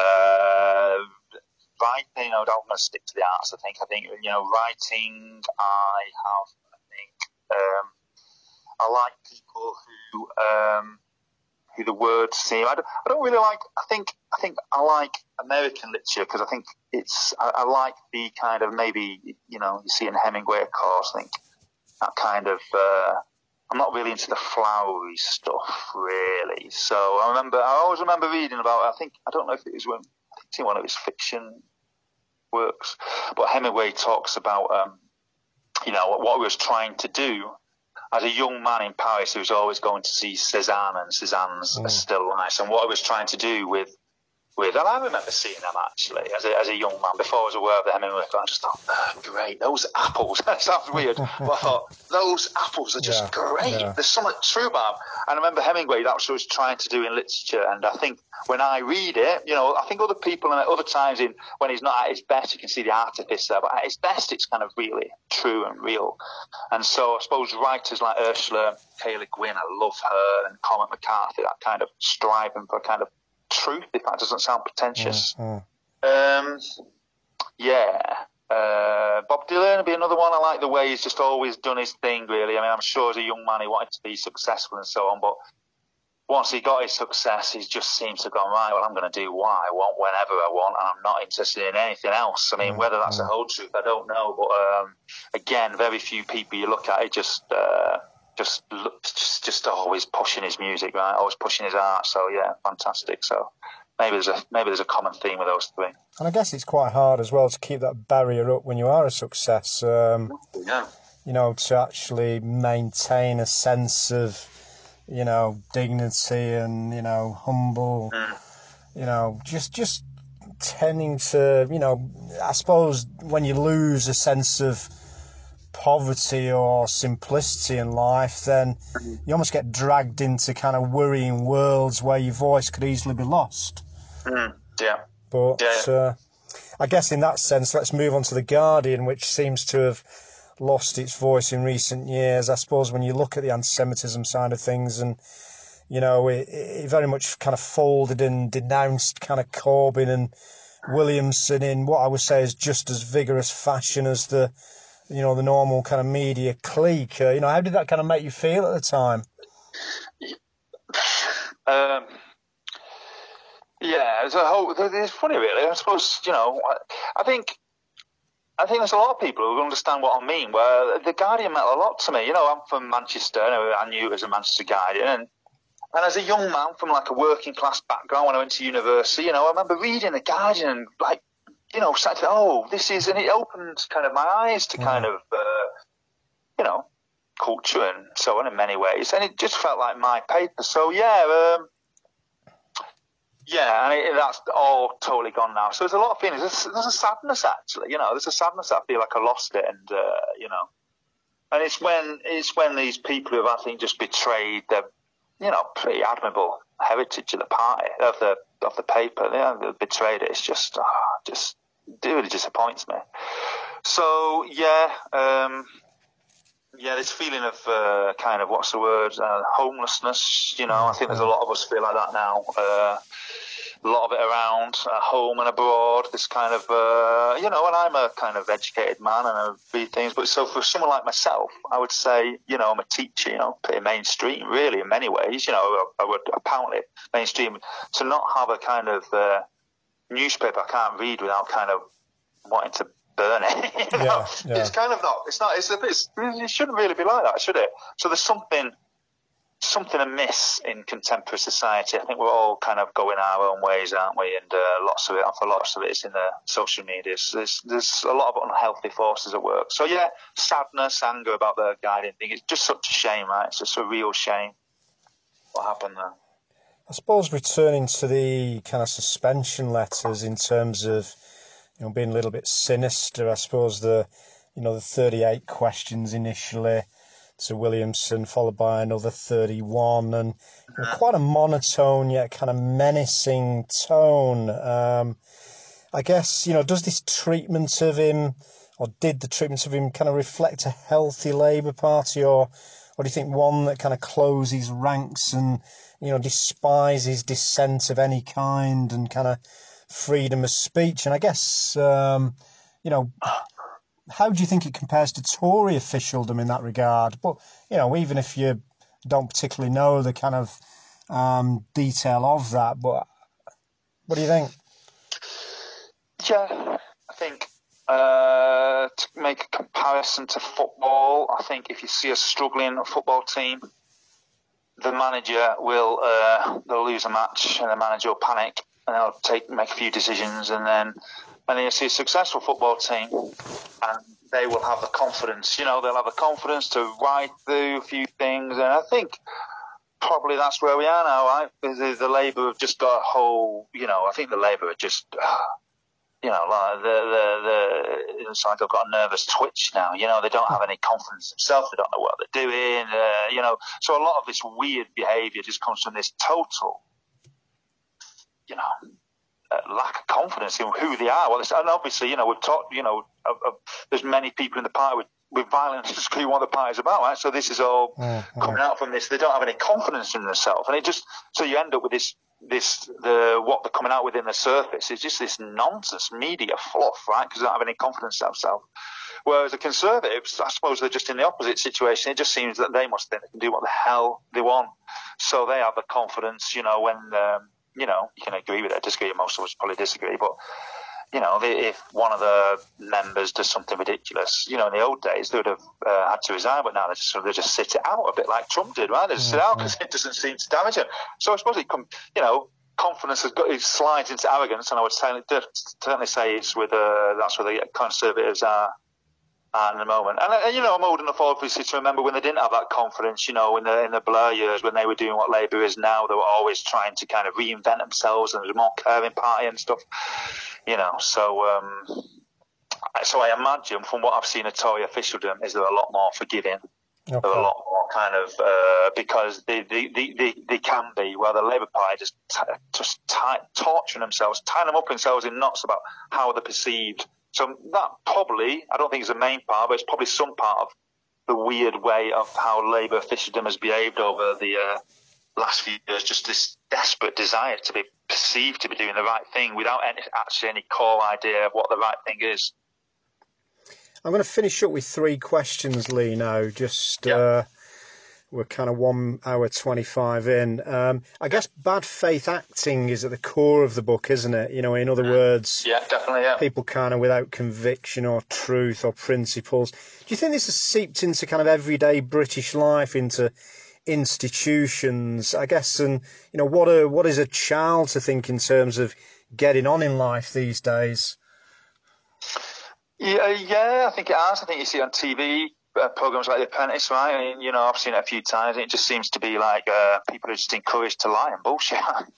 Uh, writing, you know, I'm going to stick to the arts, I think. I think, you know, writing, I have, I think, um, I like people who um, who the words seem. I don't, I don't really like. I think I think I like American literature because I think it's. I, I like the kind of maybe you know you see in Hemingway, of course. I think that kind of. Uh, I'm not really into the flowery stuff, really. So I remember. I always remember reading about. I think I don't know if it was when I think it's in one of his fiction works, but Hemingway talks about um, you know what, what he was trying to do. As a young man in Paris who was always going to see Cézanne and Cézanne's mm. Still Life, and what I was trying to do with, with, and I remember seeing them actually as a, as a young man before I was aware of the Hemingway. I just thought, oh, great, those apples. That sounds weird, but I thought those apples are just yeah, great. Yeah. There's something true about them. And I remember Hemingway. That's what he was trying to do in literature. And I think when I read it, you know, I think other people and at other times in when he's not at his best, you can see the artifice there. But at his best, it's kind of really true and real. And so I suppose writers like Ursula K. Le Guin, I love her, and Cormac McCarthy, that kind of striving for kind of truth, if that doesn't sound pretentious. Mm-hmm. Um, yeah. Uh, Bob Dylan would be another one. I like the way he's just always done his thing, really. I mean, I'm sure as a young man he wanted to be successful and so on, but once he got his success, he just seems to have gone, right, well, I'm going to do what I want whenever I want, and I'm not interested in anything else. I mean, whether that's the whole truth, I don't know. But um, again, very few people you look at, it just uh, just, look, just just always pushing his music, right? Always pushing his art. So, yeah, fantastic. So maybe there's a maybe there's a common theme with those three. And I guess it's quite hard as well to keep that barrier up when you are a success. Um, yeah. You know, to actually maintain a sense of, you know, dignity and, you know, humble, Mm. you know, just just tending to, you know, I suppose when you lose a sense of poverty or simplicity in life, then you almost get dragged into kind of worrying worlds where your voice could easily be lost. Mm. Yeah. But yeah. uh, I guess in that sense, let's move on to The Guardian, which seems to have lost its voice in recent years. I suppose when you look at the anti-Semitism side of things, and you know, it, it very much kind of folded and denounced kind of Corbyn and Williamson in what I would say is just as vigorous fashion as the, you know, the normal kind of media clique. Uh, you know, how did that kind of make you feel at the time? Um, yeah, it's a whole. It's funny, really. I suppose, you know, I think. I think there's a lot of people who understand what I mean. Where The Guardian meant a lot to me. You know, I'm from Manchester. I knew it as a Manchester Guardian, and And as a young man from like a working class background when I went to university, you know, I remember reading The Guardian and like, you know, started to, oh, this is, and it opened kind of my eyes to kind of, uh, you know, culture and so on in many ways. And it just felt like my paper. So yeah, um, yeah, and it, that's all totally gone now. So there's a lot of feelings. There's, there's a sadness actually, you know, there's a sadness. I feel like I lost it, and uh, you know, and it's when it's when these people who have, I think, just betrayed their, you know, pretty admirable heritage of the party, of the of the paper. Yeah, they betrayed it. It's just, oh, just it really disappoints me. So yeah, um, yeah, this feeling of uh, kind of what's the word, uh, homelessness. You know, I think there's a lot of us feel like that now. Uh, a lot of it around at home and abroad. This kind of, uh, you know, and I'm a kind of educated man and I read things. But so for someone like myself, I would say, you know, I'm a teacher, you know, pretty mainstream, really, in many ways. You know, I, I would apparently mainstream. To not have a kind of uh, newspaper I can't read without kind of wanting to burn it. you know? Yeah, yeah. It's kind of not. It's not. It's a bit. It shouldn't really be like that, should it? So there's something. something amiss in contemporary society. I think we're all kind of going our own ways, aren't we? And uh, lots of it, for lots of it, is in the social media. So there's, there's a lot of unhealthy forces at work. So yeah, sadness, anger about the Guardian thing. It's just such a shame, right? It's just a real shame what happened there. I suppose returning to the kind of suspension letters in terms of, you know, being a little bit sinister. I suppose the, you know, the thirty-eight questions initially to Williamson, followed by another thirty-one, and you know, quite a monotone yet kind of menacing tone. Um, I guess, you know, does this treatment of him, or did the treatment of him kind of reflect a healthy Labour Party, or, or do you think one that kind of closes ranks and, you know, despises dissent of any kind and kind of freedom of speech? And I guess, um, you know, how do you think it compares to Tory officialdom in that regard? But, you know, even if you don't particularly know the kind of um, detail of that, but what do you think? Yeah, I think uh, to make a comparison to football, I think if you see a struggling football team, the manager will uh, they'll lose a match and the manager will panic and they'll take make a few decisions, and then and then you see a successful football team and they will have the confidence, you know, they'll have the confidence to ride through a few things, and I think probably that's where we are now, right? The, the Labour have just got a whole, you know, I think the Labour are just, uh, you know, like the, the, the, it's like I've got a nervous twitch now, you know, they don't have any confidence themselves, they don't know what they're doing, uh, you know, so a lot of this weird behaviour just comes from this total, you know, uh, lack of confidence in who they are. Well, it's, and obviously, you know, we've talked, you know, of, of, there's many people in the party with, with violence disagree what the party's about, right? So this is all mm-hmm. coming out from this. They don't have any confidence in themselves, and it just so you end up with this, this the what they're coming out with in the surface is just this nonsense media fluff, right? Because they don't have any confidence in themselves. Whereas the Conservatives, I suppose they're just in the opposite situation. It just seems that they must think they can do what the hell they want, so they have the confidence, you know, when. Um, You know, you can agree with it, disagree. Most of us probably disagree, but you know, if one of the members does something ridiculous, you know, in the old days they would have uh, had to resign, but now they just sort of just sit it out a bit like Trump did, right? They just mm-hmm. sit it out because it doesn't seem to damage him. So I suppose it come, you know, confidence has got, it slides into arrogance, and I would certainly, certainly say it's with uh, that's where the Conservatives are at the moment. And, and you know, I'm old enough obviously to remember when they didn't have that confidence. You know, in the in the Blair years when they were doing what Labour is now, they were always trying to kind of reinvent themselves, and there was a more caring party and stuff. You know, so um, so I imagine from what I've seen of Tory officialdom is they're a lot more forgiving. Okay. They're a lot more kind of uh, because they, they, they, they, they can be, while the Labour Party just t- just t- torturing themselves, tying them up themselves in knots about how they're perceived. So that probably, I don't think it's the main part, but it's probably some part of the weird way of how Labour officialdom has behaved over the uh, last few years. Just this desperate desire to be perceived to be doing the right thing without any, actually any core idea of what the right thing is. I'm going to finish up with three questions, Lee, now. Just, yeah. uh, we're kind of one hour twenty-five in. Um, I guess bad faith acting is at the core of the book, isn't it? You know, in other words, yeah, definitely, yeah. people kind of without conviction or truth or principles. Do you think this has seeped into kind of everyday British life, into institutions, I guess? And, you know, what a, what is a child to think in terms of getting on in life these days? Yeah, yeah, I think it has. I think you see it on T V, uh, programs like The Apprentice, right? I mean, you know, I've seen it a few times, and it just seems to be like uh, people are just encouraged to lie and bullshit.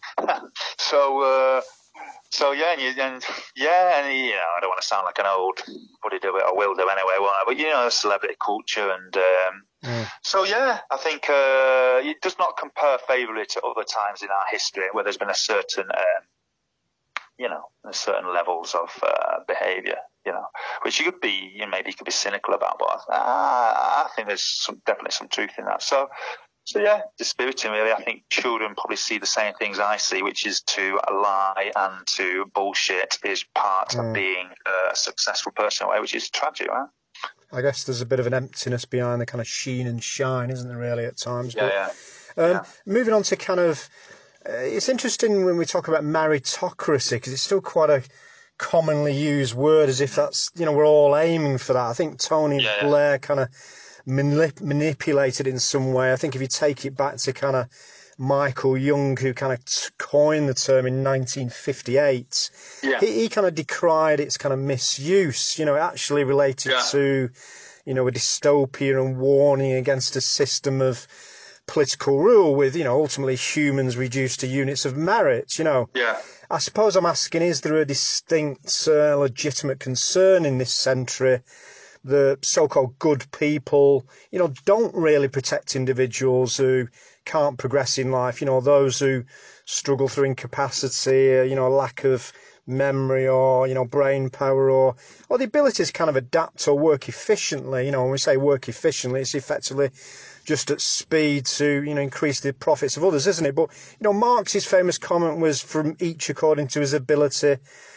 so, uh, so yeah, and, you, and yeah, and you know, I don't want to sound like an old buddy do it or will do anyway, whatever, but you know, celebrity culture, and um, mm. so yeah, I think uh, it does not compare favourably to other times in our history where there's been a certain, um, you know, certain levels of uh, behaviour. You know, which you could be, you know, maybe you could be cynical about, but uh, I think there's some, definitely some truth in that. So, so yeah, dispiriting really. I think children probably see the same things I see, which is to lie and to bullshit is part mm. of being a successful person, which is tragic, right? I guess there's a bit of an emptiness behind the kind of sheen and shine, isn't there, really, at times? Yeah, but, yeah. Um, yeah. Moving on to kind of, uh, it's interesting when we talk about meritocracy, because it's still quite a commonly used word, as if that's, you know, we're all aiming for that. I think Tony yeah, Blair yeah. kind of manip- manipulated in some way. I think if you take it back to kind of Michael Young, who kind of t- coined the term in nineteen fifty-eight, yeah. he, he kind of decried its kind of misuse. You know, it actually related yeah. to, you know, a dystopia and warning against a system of political rule with, you know, ultimately humans reduced to units of merit, you know. Yeah. I suppose I'm asking, is there a distinct, uh, legitimate concern in this century that so-called good people, you know, don't really protect individuals who can't progress in life, you know, those who struggle through incapacity, uh, you know, lack of memory or, you know, brain power or, or the ability to kind of adapt or work efficiently. You know, when we say work efficiently, it's effectively just at speed to, you know, increase the profits of others, isn't it? But, you know, Marx's famous comment was from each according to his ability,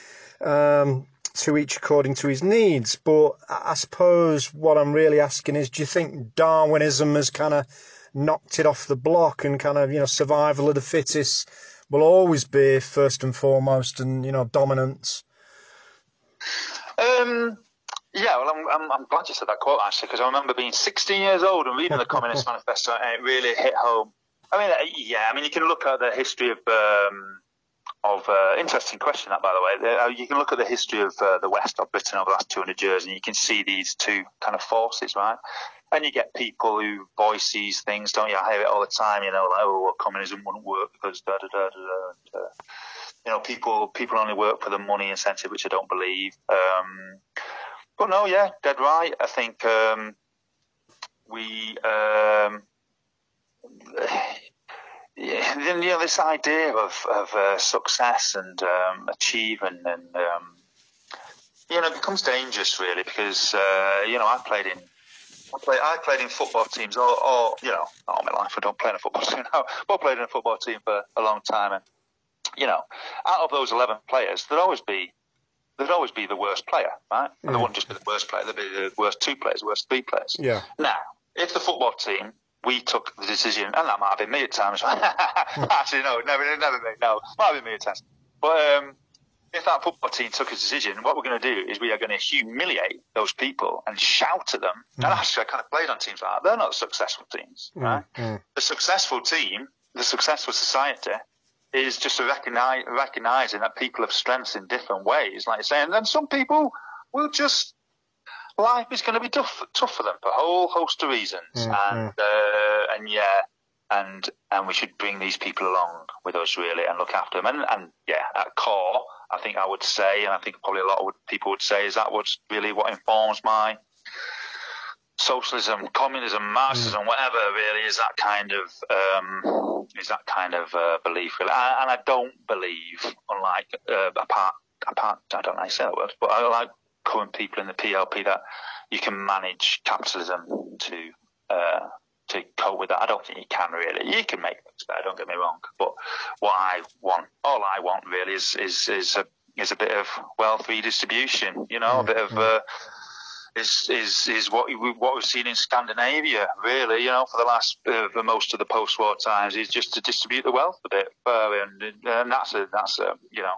um, to each according to his needs. But I suppose what I'm really asking is, do you think Darwinism has kind of knocked it off the block and kind of, you know, survival of the fittest will always be first and foremost and, you know, dominance? Um... Yeah, well, I'm, I'm, I'm glad you said that quote, actually, because I remember being sixteen years old and reading the Communist Manifesto, and it really hit home. I mean, yeah, I mean, you can look at the history of, um, of uh, interesting question, that, by the way. Uh, you can look at the history of uh, the West of Britain over the last two hundred years, and you can see these two kind of forces, right? And you get people who voice these things, don't you? I hear it all the time, you know, like, oh, well, communism wouldn't work because da da da da da. Uh, you know, people people only work for the money incentive, which I don't believe. Um, But no, yeah, dead right. I think um, we, um, yeah, you know, this idea of of uh, success and um, achievement, and um, you know, it becomes dangerous really because uh, you know, I played in, I played, I played in football teams, or, or you know, not all my life. I don't play in a football team now, but I played in a football team for a long time, and you know, out of those eleven players, there'd always be. There'd always be the worst player, right? And yeah. There wouldn't just be the worst player, there'd be the worst two players, the worst three players. Yeah. Now, if the football team, we took the decision, and that might have been me at times. Actually, no, never, never me, no. Might have been me at times. But um, if that football team took a decision, what we're going to do is we are going to humiliate those people and shout at them. Mm. And actually, I kind of played on teams like that. They're not successful teams, right? Mm. Mm. The successful team, the successful society, is just recognize, recognizing that people have strengths in different ways, like you're saying. And then some people will just, life is going to be tough, tough for them for a whole host of reasons. Mm-hmm. And, uh, and yeah, and, and we should bring these people along with us really and look after them. And, and yeah, at core, I think I would say, and I think probably a lot of people would say, is that what's really what informs my socialism, communism, Marxism, mm. whatever, really, is that kind of um, is that kind of uh, belief, really. And, and I don't believe, unlike uh, apart, apart, I don't know how to say that word, but I like current people in the P L P that you can manage capitalism to uh, to cope with that. I don't think you can really. You can make things better. Don't get me wrong, but what I want, all I want, really, is is is a is a bit of wealth redistribution. You know, mm. a bit of. Uh, Is, is is what we what we've seen in Scandinavia, really, you know, for the last uh, for most of the post-war times, is just to distribute the wealth a bit, uh, and, and that's a that's a you know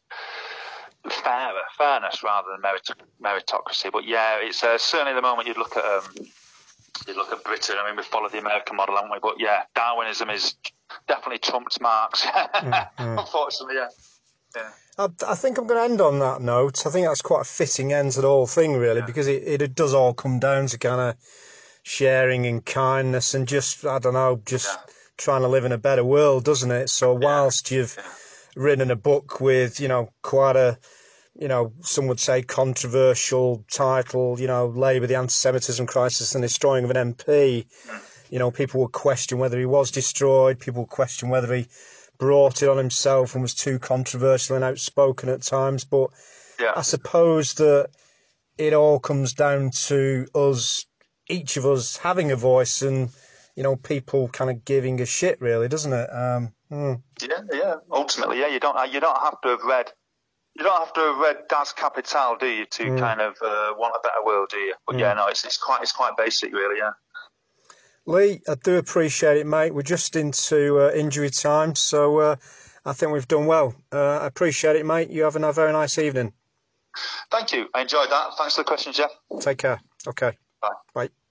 fairer fairness rather than merit- meritocracy. But yeah, it's uh, certainly the moment you look at um, you look at Britain. I mean, we follow the American model, haven't we? But yeah, Darwinism is definitely trumped Marx, mm, mm. unfortunately. Yeah. Yeah. I, I think I'm going to end on that note. I think that's quite a fitting end to the whole thing, really, yeah. because it, it does all come down to kind of sharing and kindness and just, I don't know, just yeah. trying to live in a better world, doesn't it? So whilst yeah. you've yeah. written a book with, you know, quite a, you know, some would say controversial title, you know, Labour, the Anti-Semitism Crisis and Destroying of an M P, mm. you know, people would question whether he was destroyed, people would question whether he brought it on himself and was too controversial and outspoken at times. But yeah. I suppose that it all comes down to us, each of us having a voice and, you know, people kind of giving a shit, really, doesn't it? Um, hmm. Yeah, yeah. Ultimately, yeah. You don't, you don't have to have read, you don't have to have read Das Kapital, do you, to mm. kind of uh, want a better world, do you? But mm. yeah, no, it's it's quite it's quite basic, really. Yeah. Lee, I do appreciate it, mate. We're just into uh, injury time, so uh, I think we've done well. Uh, I appreciate it, mate. You have a very nice evening. Thank you. I enjoyed that. Thanks for the question, Jeff. Take care. Okay. Bye. Bye.